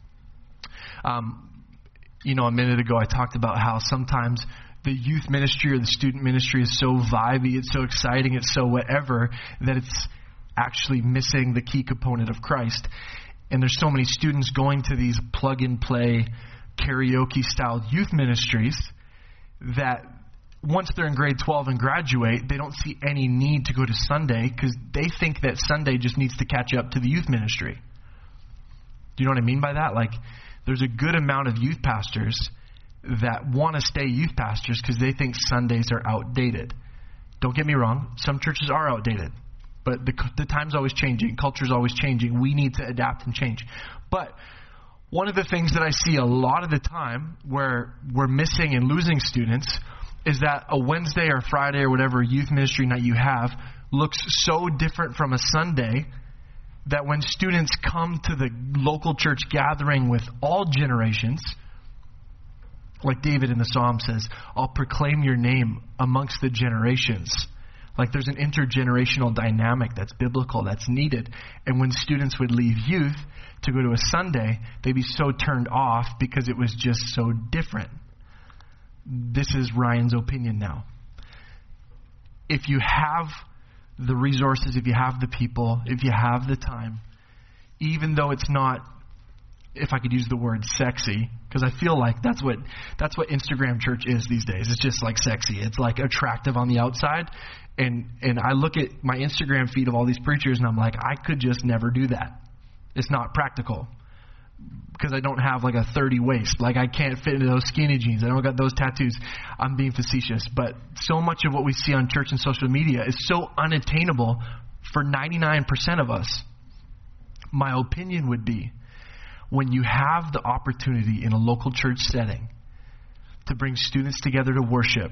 A minute ago I talked about how sometimes the youth ministry or the student ministry is so vibey, it's so exciting, it's so whatever, that it's actually missing the key component of Christ. And there's so many students going to these plug-and-play, karaoke-styled youth ministries that once they're in grade 12 and graduate, they don't see any need to go to Sunday because they think that Sunday just needs to catch up to the youth ministry. Do you know what I mean by that? Like, there's a good amount of youth pastors that want to stay youth pastors because they think Sundays are outdated. Don't get me wrong. Some churches are outdated. But the time's always changing. Culture's always changing. We need to adapt and change. But one of the things that I see a lot of the time where we're missing and losing students is that a Wednesday or Friday or whatever youth ministry night you have looks so different from a Sunday that when students come to the local church gathering with all generations, like David in the Psalm says, I'll proclaim your name amongst the generations. Like there's an intergenerational dynamic that's biblical, that's needed. And when students would leave youth to go to a Sunday, they'd be so turned off because it was just so different. This is Ryan's opinion now. If you have the resources, if you have the people, if you have the time, even though it's not, if I could use the word sexy, because I feel like that's what Instagram church is these days. It's just like sexy. It's like attractive on the outside. And I look at my Instagram feed of all these preachers and I'm like, I could just never do that. It's not practical. Because I don't have like a 30 waist. Like I can't fit into those skinny jeans. I don't got those tattoos. I'm being facetious. But so much of what we see on church and social media is so unattainable for 99% of us. My opinion would be when you have the opportunity in a local church setting to bring students together to worship,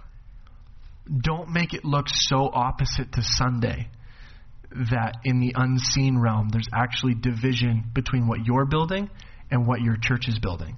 don't make it look so opposite to Sunday that in the unseen realm, there's actually division between what you're building and what your church is building.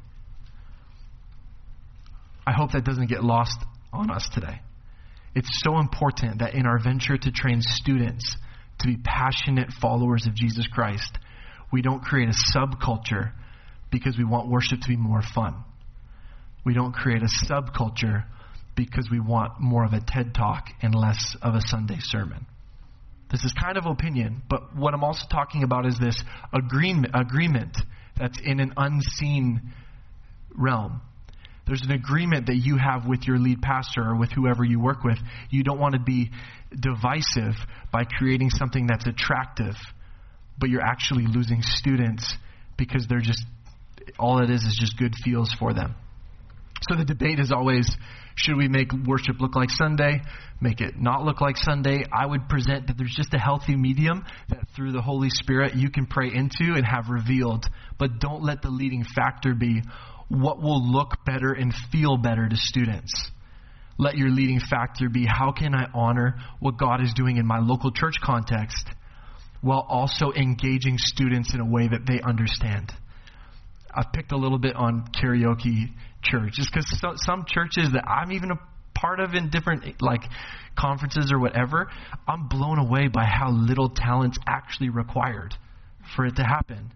I hope that doesn't get lost on us today. It's so important that in our venture to train students to be passionate followers of Jesus Christ, we don't create a subculture because we want worship to be more fun. We don't create a subculture because we want more of a TED Talk and less of a Sunday sermon. This is kind of opinion, but what I'm also talking about is this agreement that's in an unseen realm. There's an agreement that you have with your lead pastor or with whoever you work with. You don't want to be divisive by creating something that's attractive, but you're actually losing students because they're just, all it is just good feels for them. So the debate is always, should we make worship look like Sunday, make it not look like Sunday? I would present that there's just a healthy medium that through the Holy Spirit you can pray into and have revealed. But don't let the leading factor be what will look better and feel better to students. Let your leading factor be, how can I honor what God is doing in my local church context while also engaging students in a way that they understand? I've picked a little bit on karaoke church just because some churches that I'm even a part of in different like conferences or whatever, I'm blown away by how little talent's actually required for it to happen.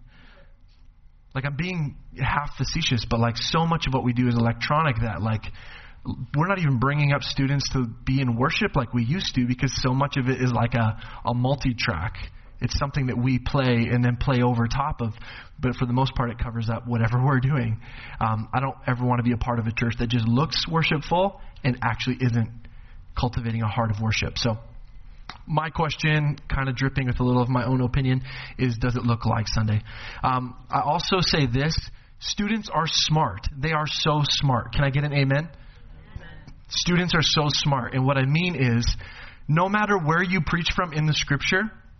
Like, I'm being half facetious, but like so much of what we do is electronic that like we're not even bringing up students to be in worship like we used to, because so much of it is like a multi-track. It's something that we play and then play over top of, but for the most part it covers up whatever we're doing. I don't ever want to be a part of a church that just looks worshipful and actually isn't cultivating a heart of worship. So my question, kind of dripping with a little of my own opinion, is, does it look like Sunday? I also say this: students are smart. They are so smart. Can I get an amen? Students are so smart. And what I mean is, no matter where you preach from in the Scripture,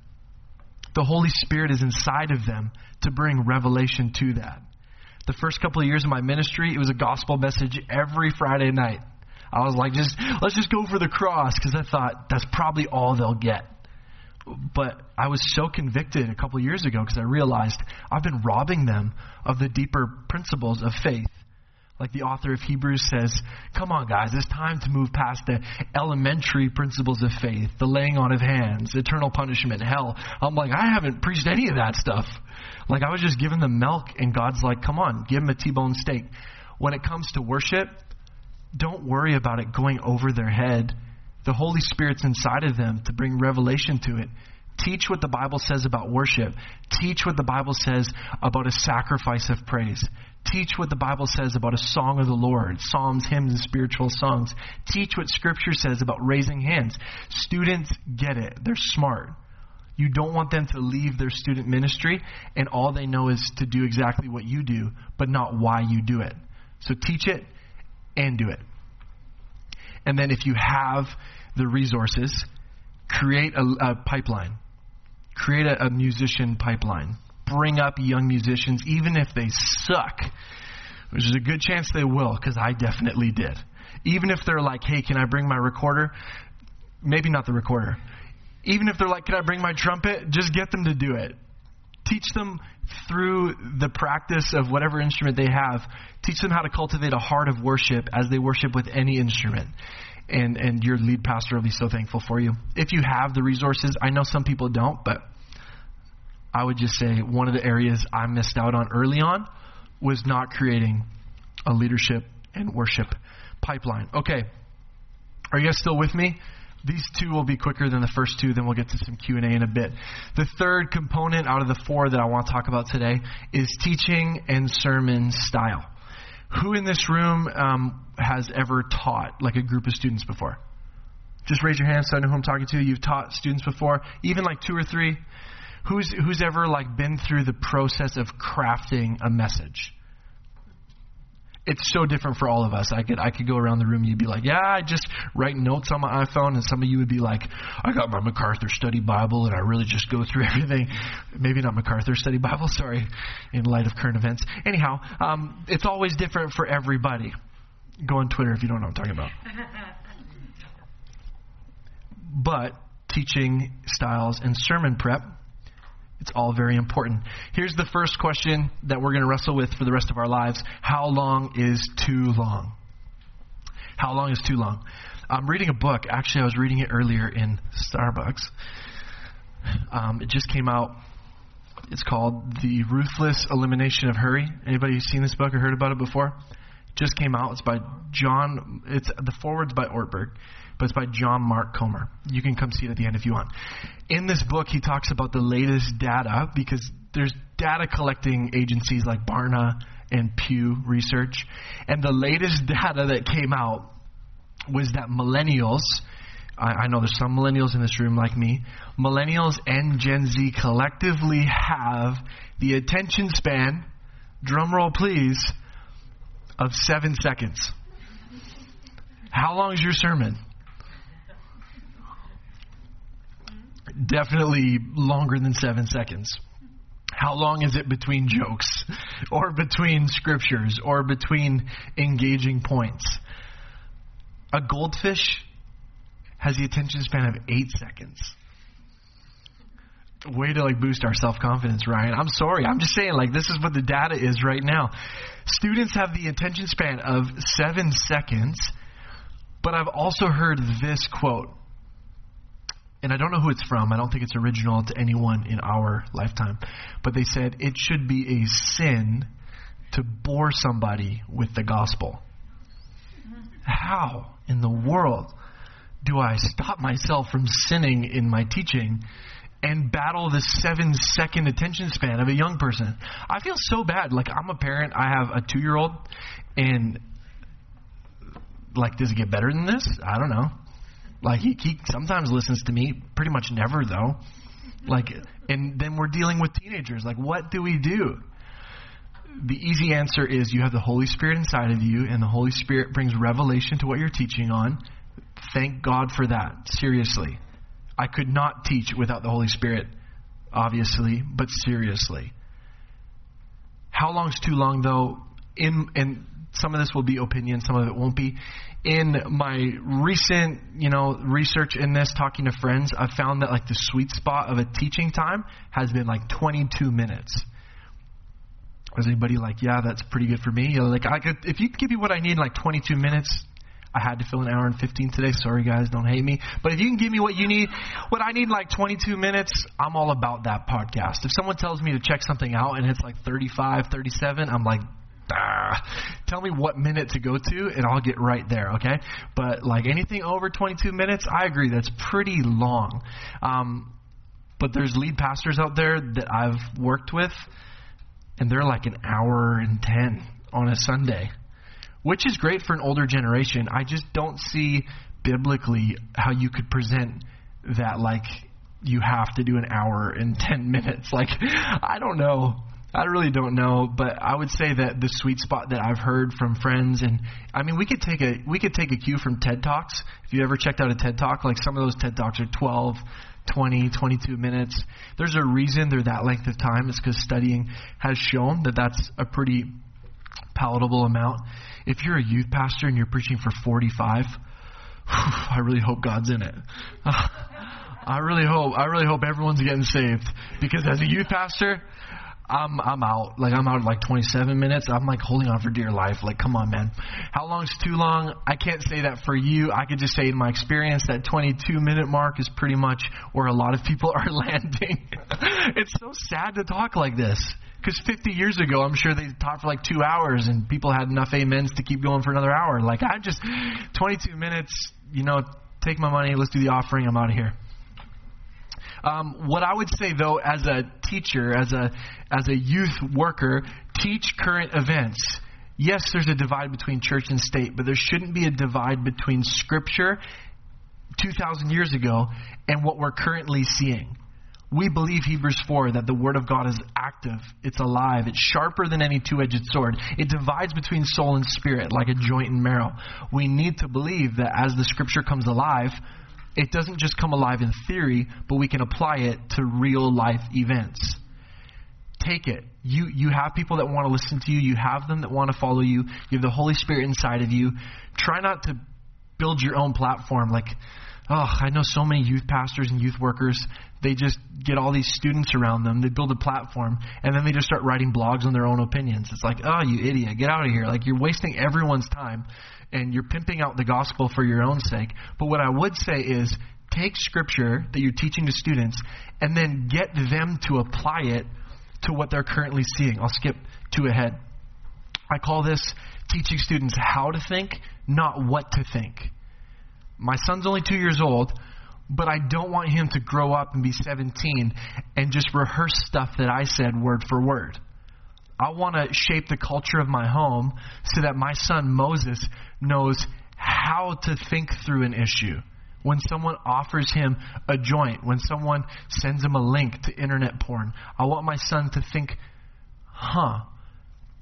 the Holy Spirit is inside of them to bring revelation to that. The first couple of years of my ministry, it was a gospel message every Friday night. I was like, let's just go for the cross, because I thought that's probably all they'll get. But I was so convicted a couple of years ago because I realized I've been robbing them of the deeper principles of faith. Like the author of Hebrews says, come on guys, it's time to move past the elementary principles of faith, the laying on of hands, eternal punishment, hell. I'm like, I haven't preached any of that stuff. Like, I was just giving them milk, and God's like, come on, give them a T-bone steak. When it comes to worship, don't worry about it going over their head. The Holy Spirit's inside of them to bring revelation to it. Teach what the Bible says about worship. Teach what the Bible says about a sacrifice of praise. Teach what the Bible says about a song of the Lord, psalms, hymns, and spiritual songs. Teach what Scripture says about raising hands. Students get it. They're smart. You don't want them to leave their student ministry and all they know is to do exactly what you do, but not why you do it. So teach it and do it. And then if you have the resources, create a pipeline. Create a musician pipeline. Bring up young musicians, even if they suck, which is a good chance they will, because I definitely did. Even if they're like, hey, can I bring my recorder? Maybe not the recorder. Even if they're like, can I bring my trumpet? Just get them to do it. Teach them through the practice of whatever instrument they have. Teach them how to cultivate a heart of worship as they worship with any instrument. And your lead pastor will be so thankful for you. If you have the resources, I know some people don't, but I would just say one of the areas I missed out on early on was not creating a leadership and worship pipeline. Okay, are you guys still with me? These two will be quicker than the first two, then we'll get to some Q&A in a bit. The third component out of the four that I want to talk about today is teaching and sermon style. Who in this room has ever taught like a group of students before? Just raise your hand so I know who I'm talking to. You've taught students before, even like 2 or 3. Who's ever like been through the process of crafting a message? It's so different for all of us. I could go around the room. You'd be like, yeah, I just write notes on my iPhone. And some of you would be like, I got my MacArthur Study Bible and I really just go through everything. Maybe not MacArthur Study Bible, sorry, in light of current events. Anyhow, it's always different for everybody. Go on Twitter if you don't know what I'm talking about. But teaching styles and sermon prep, it's all very important. Here's the first question that we're going to wrestle with for the rest of our lives. How long is too long? How long is too long? I'm reading a book. Actually, I was reading it earlier in Starbucks. It just came out. It's called The Ruthless Elimination of Hurry. Anybody seen this book or heard about it before? It just came out. It's by John. The foreword's by Ortberg, but it's by John Mark Comer. You can come see it at the end if you want. In this book, he talks about the latest data, because there's data collecting agencies like Barna and Pew Research. And the latest data that came out was that millennials, I know there's some millennials in this room like me, millennials and Gen Z collectively have the attention span, drum roll please, of 7 seconds. How long is your sermon? Definitely longer than 7 seconds. How long is it between jokes or between scriptures or between engaging points? A goldfish has the attention span of 8 seconds. Way to boost our self-confidence, Ryan. I'm sorry. I'm just saying this is what the data is right now. Students have the attention span of 7 seconds, but I've also heard this quote. And I don't know who it's from. I don't think it's original to anyone in our lifetime. But they said it should be a sin to bore somebody with the gospel. How in the world do I stop myself from sinning in my teaching and battle the 7-second attention span of a young person? I feel so bad. I'm a parent. I have a 2-year-old. And, does it get better than this? I don't know. He sometimes listens to me, pretty much never though. And then we're dealing with teenagers. What do we do? The easy answer is you have the Holy Spirit inside of you, and the Holy Spirit brings revelation to what you're teaching on. Thank God for that. Seriously. I could not teach without the Holy Spirit, obviously, but seriously. How long's too long though? And some of this will be opinion, some of it won't be. In my recent, research in this, talking to friends, I've found that the sweet spot of a teaching time has been 22 minutes. Was anybody yeah, that's pretty good for me? If you give me what I need in 22 minutes, I had to fill an hour and 15 today. Sorry guys, don't hate me. But if you can give me what I need in 22 minutes, I'm all about that podcast. If someone tells me to check something out and it's 35, 37, I'm tell me what minute to go to and I'll get right there, okay? But anything over 22 minutes, I agree, that's pretty long. But there's lead pastors out there that I've worked with, and they're an hour and 10 on a Sunday, which is great for an older generation. I just don't see biblically how you could present that you have to do an hour and 10 minutes. I don't know. I really don't know, but I would say that the sweet spot that I've heard from friends, and we could take a cue from TED Talks. If you ever checked out a TED Talk, some of those TED Talks are 12, 20, 22 minutes. There's a reason they're that length of time. It's because studying has shown that that's a pretty palatable amount. If you're a youth pastor and you're preaching for 45, I really hope God's in it. I really hope everyone's getting saved, because as a youth pastor, I'm out. I'm out at 27 minutes. I'm holding on for dear life. Come on, man. How long's too long? I can't say that for you. I could just say in my experience that 22-minute mark is pretty much where a lot of people are landing. It's so sad to talk like this, because 50 years ago, I'm sure they talked for 2 hours and people had enough amens to keep going for another hour. 22 minutes, take my money. Let's do the offering. I'm out of here. What I would say, though, as a teacher, as a youth worker, teach current events. Yes, there's a divide between church and state, but there shouldn't be a divide between Scripture 2,000 years ago and what we're currently seeing. We believe, Hebrews 4, that the Word of God is active, it's alive, it's sharper than any two-edged sword. It divides between soul and spirit like a joint and marrow. We need to believe that as the Scripture comes alive, it doesn't just come alive in theory, but we can apply it to real life events. Take it. You have people that want to listen to you. You have them that want to follow you. You have the Holy Spirit inside of you. Try not to build your own platform. I know so many youth pastors and youth workers. They just get all these students around them. They build a platform, and then they just start writing blogs on their own opinions. It's oh, you idiot. Get out of here. You're wasting everyone's time. And you're pimping out the gospel for your own sake. But what I would say is take Scripture that you're teaching to students and then get them to apply it to what they're currently seeing. I'll skip 2 ahead. I call this teaching students how to think, not what to think. My son's only 2 years old, but I don't want him to grow up and be 17 and just rehearse stuff that I said word for word. I want to shape the culture of my home so that my son Moses knows how to think through an issue. When someone offers him a joint, when someone sends him a link to internet porn, I want my son to think,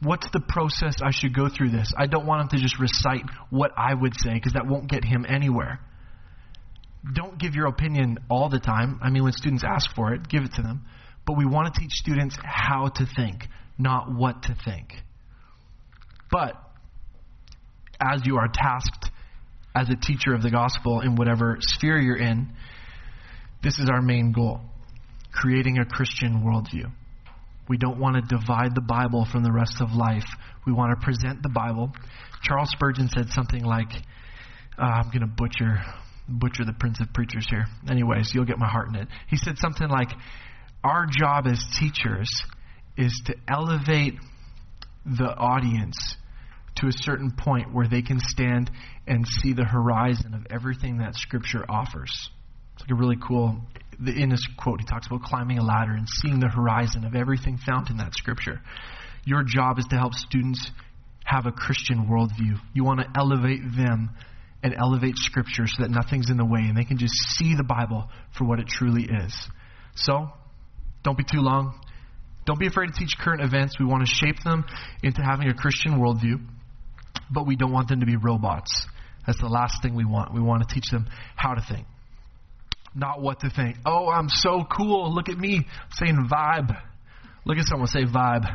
What's the process I should go through this? I don't want him to just recite what I would say, because that won't get him anywhere. Don't give your opinion all the time. I mean, when students ask for it, give it to them. But we want to teach students how to think, not what to think. But as you are tasked as a teacher of the gospel in whatever sphere you're in, this is our main goal: creating a Christian worldview. We don't want to divide the Bible from the rest of life. We want to present the Bible. Charles Spurgeon said something like, I'm going to butcher the Prince of Preachers here. Anyways, you'll get my heart in it. He said something like, our job as teachers is to elevate the audience to a certain point where they can stand and see the horizon of everything that Scripture offers. It's like a really cool, in this quote, he talks about climbing a ladder and seeing the horizon of everything found in that Scripture. Your job is to help students have a Christian worldview. You want to elevate them and elevate Scripture so that nothing's in the way and they can just see the Bible for what it truly is. So, don't be too long. Don't be afraid to teach current events. We want to shape them into having a Christian worldview, but we don't want them to be robots. That's the last thing we want. We want to teach them how to think, not what to think. Oh, I'm so cool. Look at me saying vibe. Look at someone, say vibe.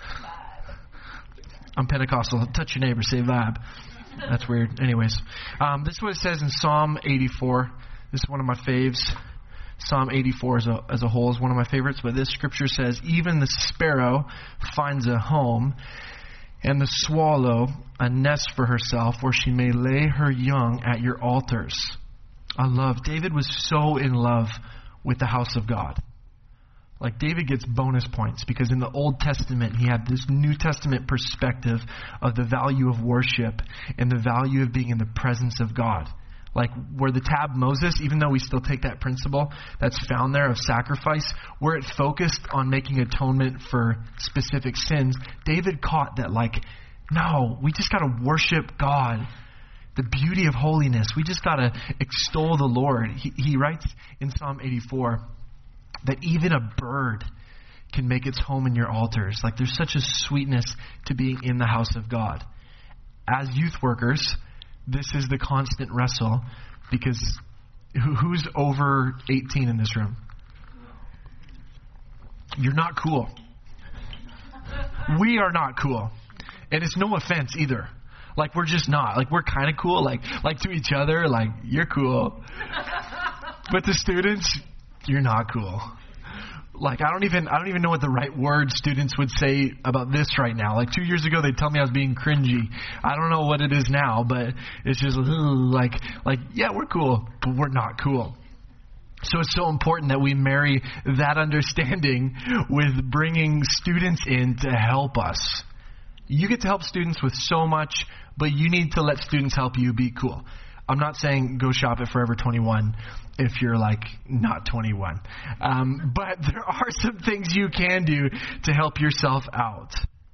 I'm Pentecostal. Touch your neighbor, say vibe. That's weird. Anyways, this is what it says in Psalm 84. This is one of my faves. Psalm 84 as a whole is one of my favorites, but this scripture says, even the sparrow finds a home, and the swallow a nest for herself, where she may lay her young at your altars. David was so in love with the house of God. Like, David gets bonus points because in the Old Testament, he had this New Testament perspective of the value of worship and the value of being in the presence of God. Like, where the tab Moses, even though we still take that principle that's found there of sacrifice, where it focused on making atonement for specific sins, David caught that, like, no, we just got to worship God. The beauty of holiness. We just got to extol the Lord. He writes in Psalm 84 that even a bird can make its home in your altars. Like, there's such a sweetness to being in the house of God. As youth workers, this is the constant wrestle, because who's over 18 in this room? You're not cool. We are not cool. And it's no offense either. Like, we're just not. Like, we're kind of cool. Like to each other, like, you're cool. But to students, you're not cool. Like, I don't even know what the right word students would say about this right now. Like, 2 years ago, they'd tell me I was being cringy. I don't know what it is now, but it's just like, yeah, we're cool, but we're not cool. So it's so important that we marry that understanding with bringing students in to help us. You get to help students with so much, but you need to let students help you be cool. I'm not saying go shop at Forever 21 if you're like not 21. But there are some things you can do to help yourself out.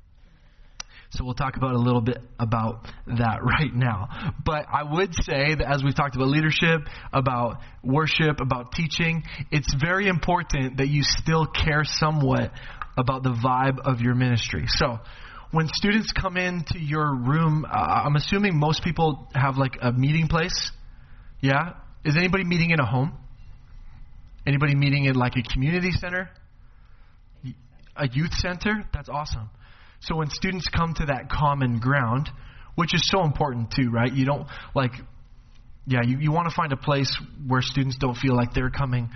So we'll talk about a little bit about that right now. But I would say that as we've talked about leadership, about worship, about teaching, it's very important that you still care somewhat about the vibe of your ministry. So when students come into your room, I'm assuming most people have like a meeting place. Yeah? Is anybody meeting in a home? Anybody meeting in like a community center? A youth center? That's awesome. So when students come to that common ground, which is so important too, right? You don't like, you want to find a place where students don't feel like they're coming.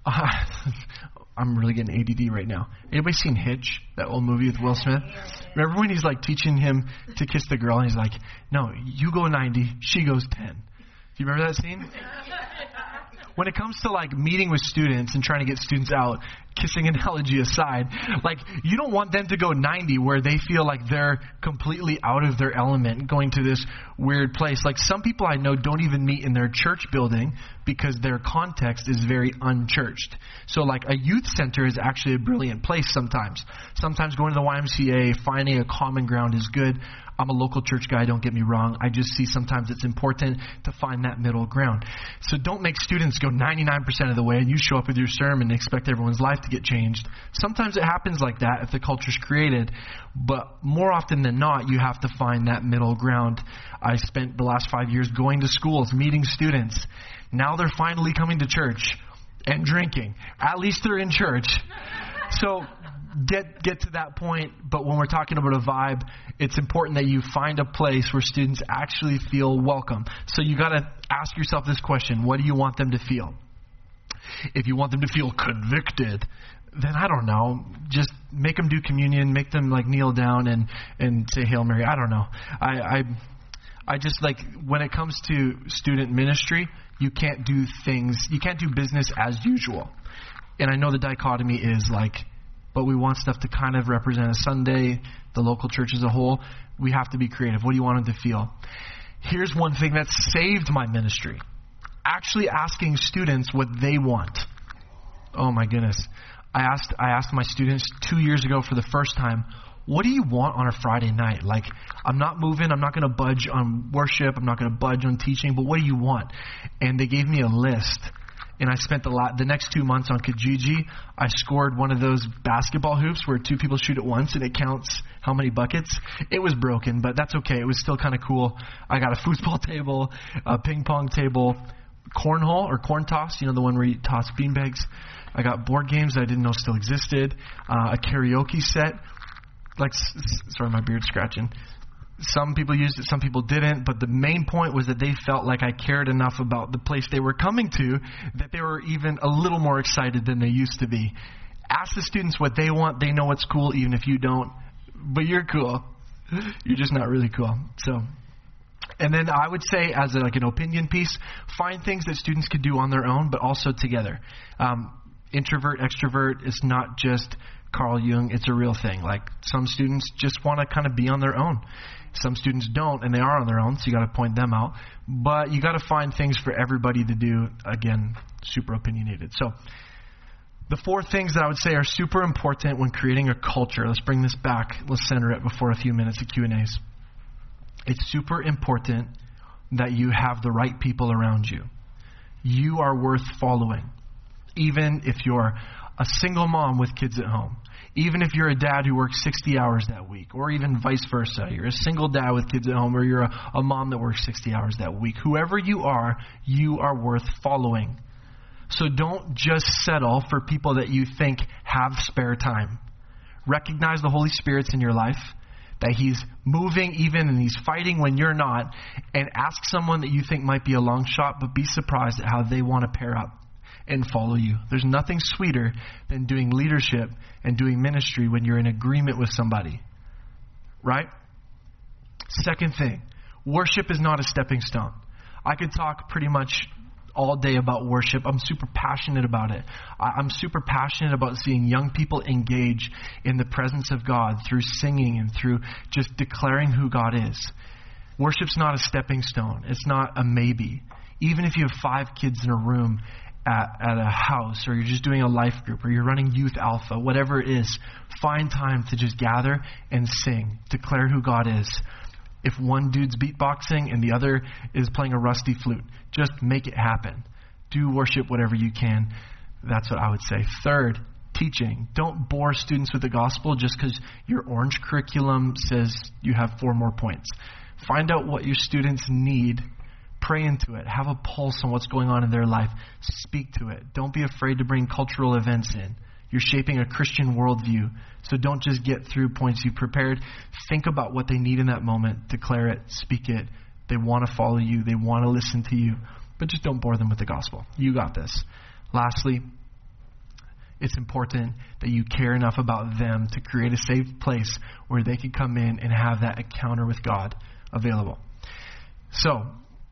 I'm really getting ADD right now. Anybody seen Hitch, that old movie with Will Smith? Remember when he's like teaching him to kiss the girl and he's like, no, you go 90, she goes 10. Do you remember that scene? When it comes to like meeting with students and trying to get students out, kissing analogy aside, like you don't want them to go 90 where they feel like they're completely out of their element going to this weird place. Like some people I know don't even meet in their church building because their context is very unchurched. So like a youth center is actually a brilliant place sometimes. Sometimes going to the YMCA, finding a common ground is good. I'm a local church guy, don't get me wrong. I just see sometimes it's important to find that middle ground. So don't make students go 99% of the way and you show up with your sermon and expect everyone's life to get changed. Sometimes it happens like that if the culture's created, but more often than not, you have to find that middle ground. I spent the last 5 years going to schools, meeting students. Now they're finally coming to church and drinking. At least they're in church. So get to that point, but when we're talking about a vibe, it's important that you find a place where students actually feel welcome. So you got to ask yourself this question: what do you want them to feel? If you want them to feel convicted, then I don't know, just make them do communion, make them like kneel down and say Hail Mary. I don't know. I just like, when it comes to student ministry, you can't do business as usual. And I know the dichotomy is like, but we want stuff to kind of represent a Sunday, the local church as a whole. We have to be creative. What do you want them to feel? Here's one thing that saved my ministry. Actually asking students what they want. Oh my goodness. I asked my students 2 years ago for the first time, what do you want on a Friday night? Like, I'm not moving. I'm not going to budge on worship. I'm not going to budge on teaching. But what do you want? And they gave me a list. And I spent the next 2 months on Kijiji. I scored one of those basketball hoops where 2 people shoot at once and it counts how many buckets. It was broken, but that's okay. It was still kind of cool. I got a foosball table, a ping pong table, cornhole or corn toss, the one where you toss beanbags. I got board games that I didn't know still existed, a karaoke set. Sorry, my beard's scratching. Some people used it, some people didn't, but the main point was that they felt like I cared enough about the place they were coming to that they were even a little more excited than they used to be. Ask the students what they want. They know what's cool, even if you don't. But you're cool. You're just not really cool. And then I would say, as an opinion piece, find things that students could do on their own, but also together. Introvert, extrovert, it's not just Carl Jung, it's a real thing. Like, some students just want to kind of be on their own. Some students don't, and they are on their own, so you got to point them out. But you got to find things for everybody to do. Again, super opinionated. So the 4 things that I would say are super important when creating a culture. Let's bring this back. Let's center it before a few minutes of Q&As. It's super important that you have the right people around you. You are worth following. Even if you're a single mom with kids at home, even if you're a dad who works 60 hours that week, or even vice versa, you're a single dad with kids at home, or you're a mom that works 60 hours that week, whoever you are worth following. So don't just settle for people that you think have spare time. Recognize the Holy Spirit's in your life, that He's moving even and He's fighting when you're not, and ask someone that you think might be a long shot, but be surprised at how they want to pair up and follow you. There's nothing sweeter than doing leadership and doing ministry when you're in agreement with somebody. Right? Second thing, worship is not a stepping stone. I could talk pretty much all day about worship. I'm super passionate about it. I'm super passionate about seeing young people engage in the presence of God through singing and through just declaring who God is. Worship's not a stepping stone. It's not a maybe. Even if you have 5 kids in a room at a house, or you're just doing a life group, or you're running Youth Alpha, whatever it is, find time to just gather and sing. Declare who God is. If one dude's beatboxing and the other is playing a rusty flute, just make it happen. Do worship whatever you can. That's what I would say. Third, teaching. Don't bore students with the gospel just because your orange curriculum says you have 4 more points. Find out what your students need. Pray into it. Have a pulse on what's going on in their life. Speak to it. Don't be afraid to bring cultural events in. You're shaping a Christian worldview. So don't just get through points you've prepared. Think about what they need in that moment. Declare it. Speak it. They want to follow you. They want to listen to you. But just don't bore them with the gospel. You got this. Lastly, it's important that you care enough about them to create a safe place where they can come in and have that encounter with God available. So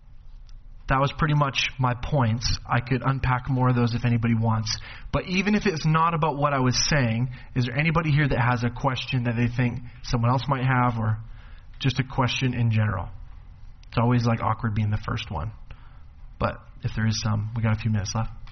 that was pretty much my points. I could unpack more of those if anybody wants. But even if it's not about what I was saying, is there anybody here that has a question that they think someone else might have, or just a question in general? It's always like awkward being the first one. But if there is some, we got a few minutes left.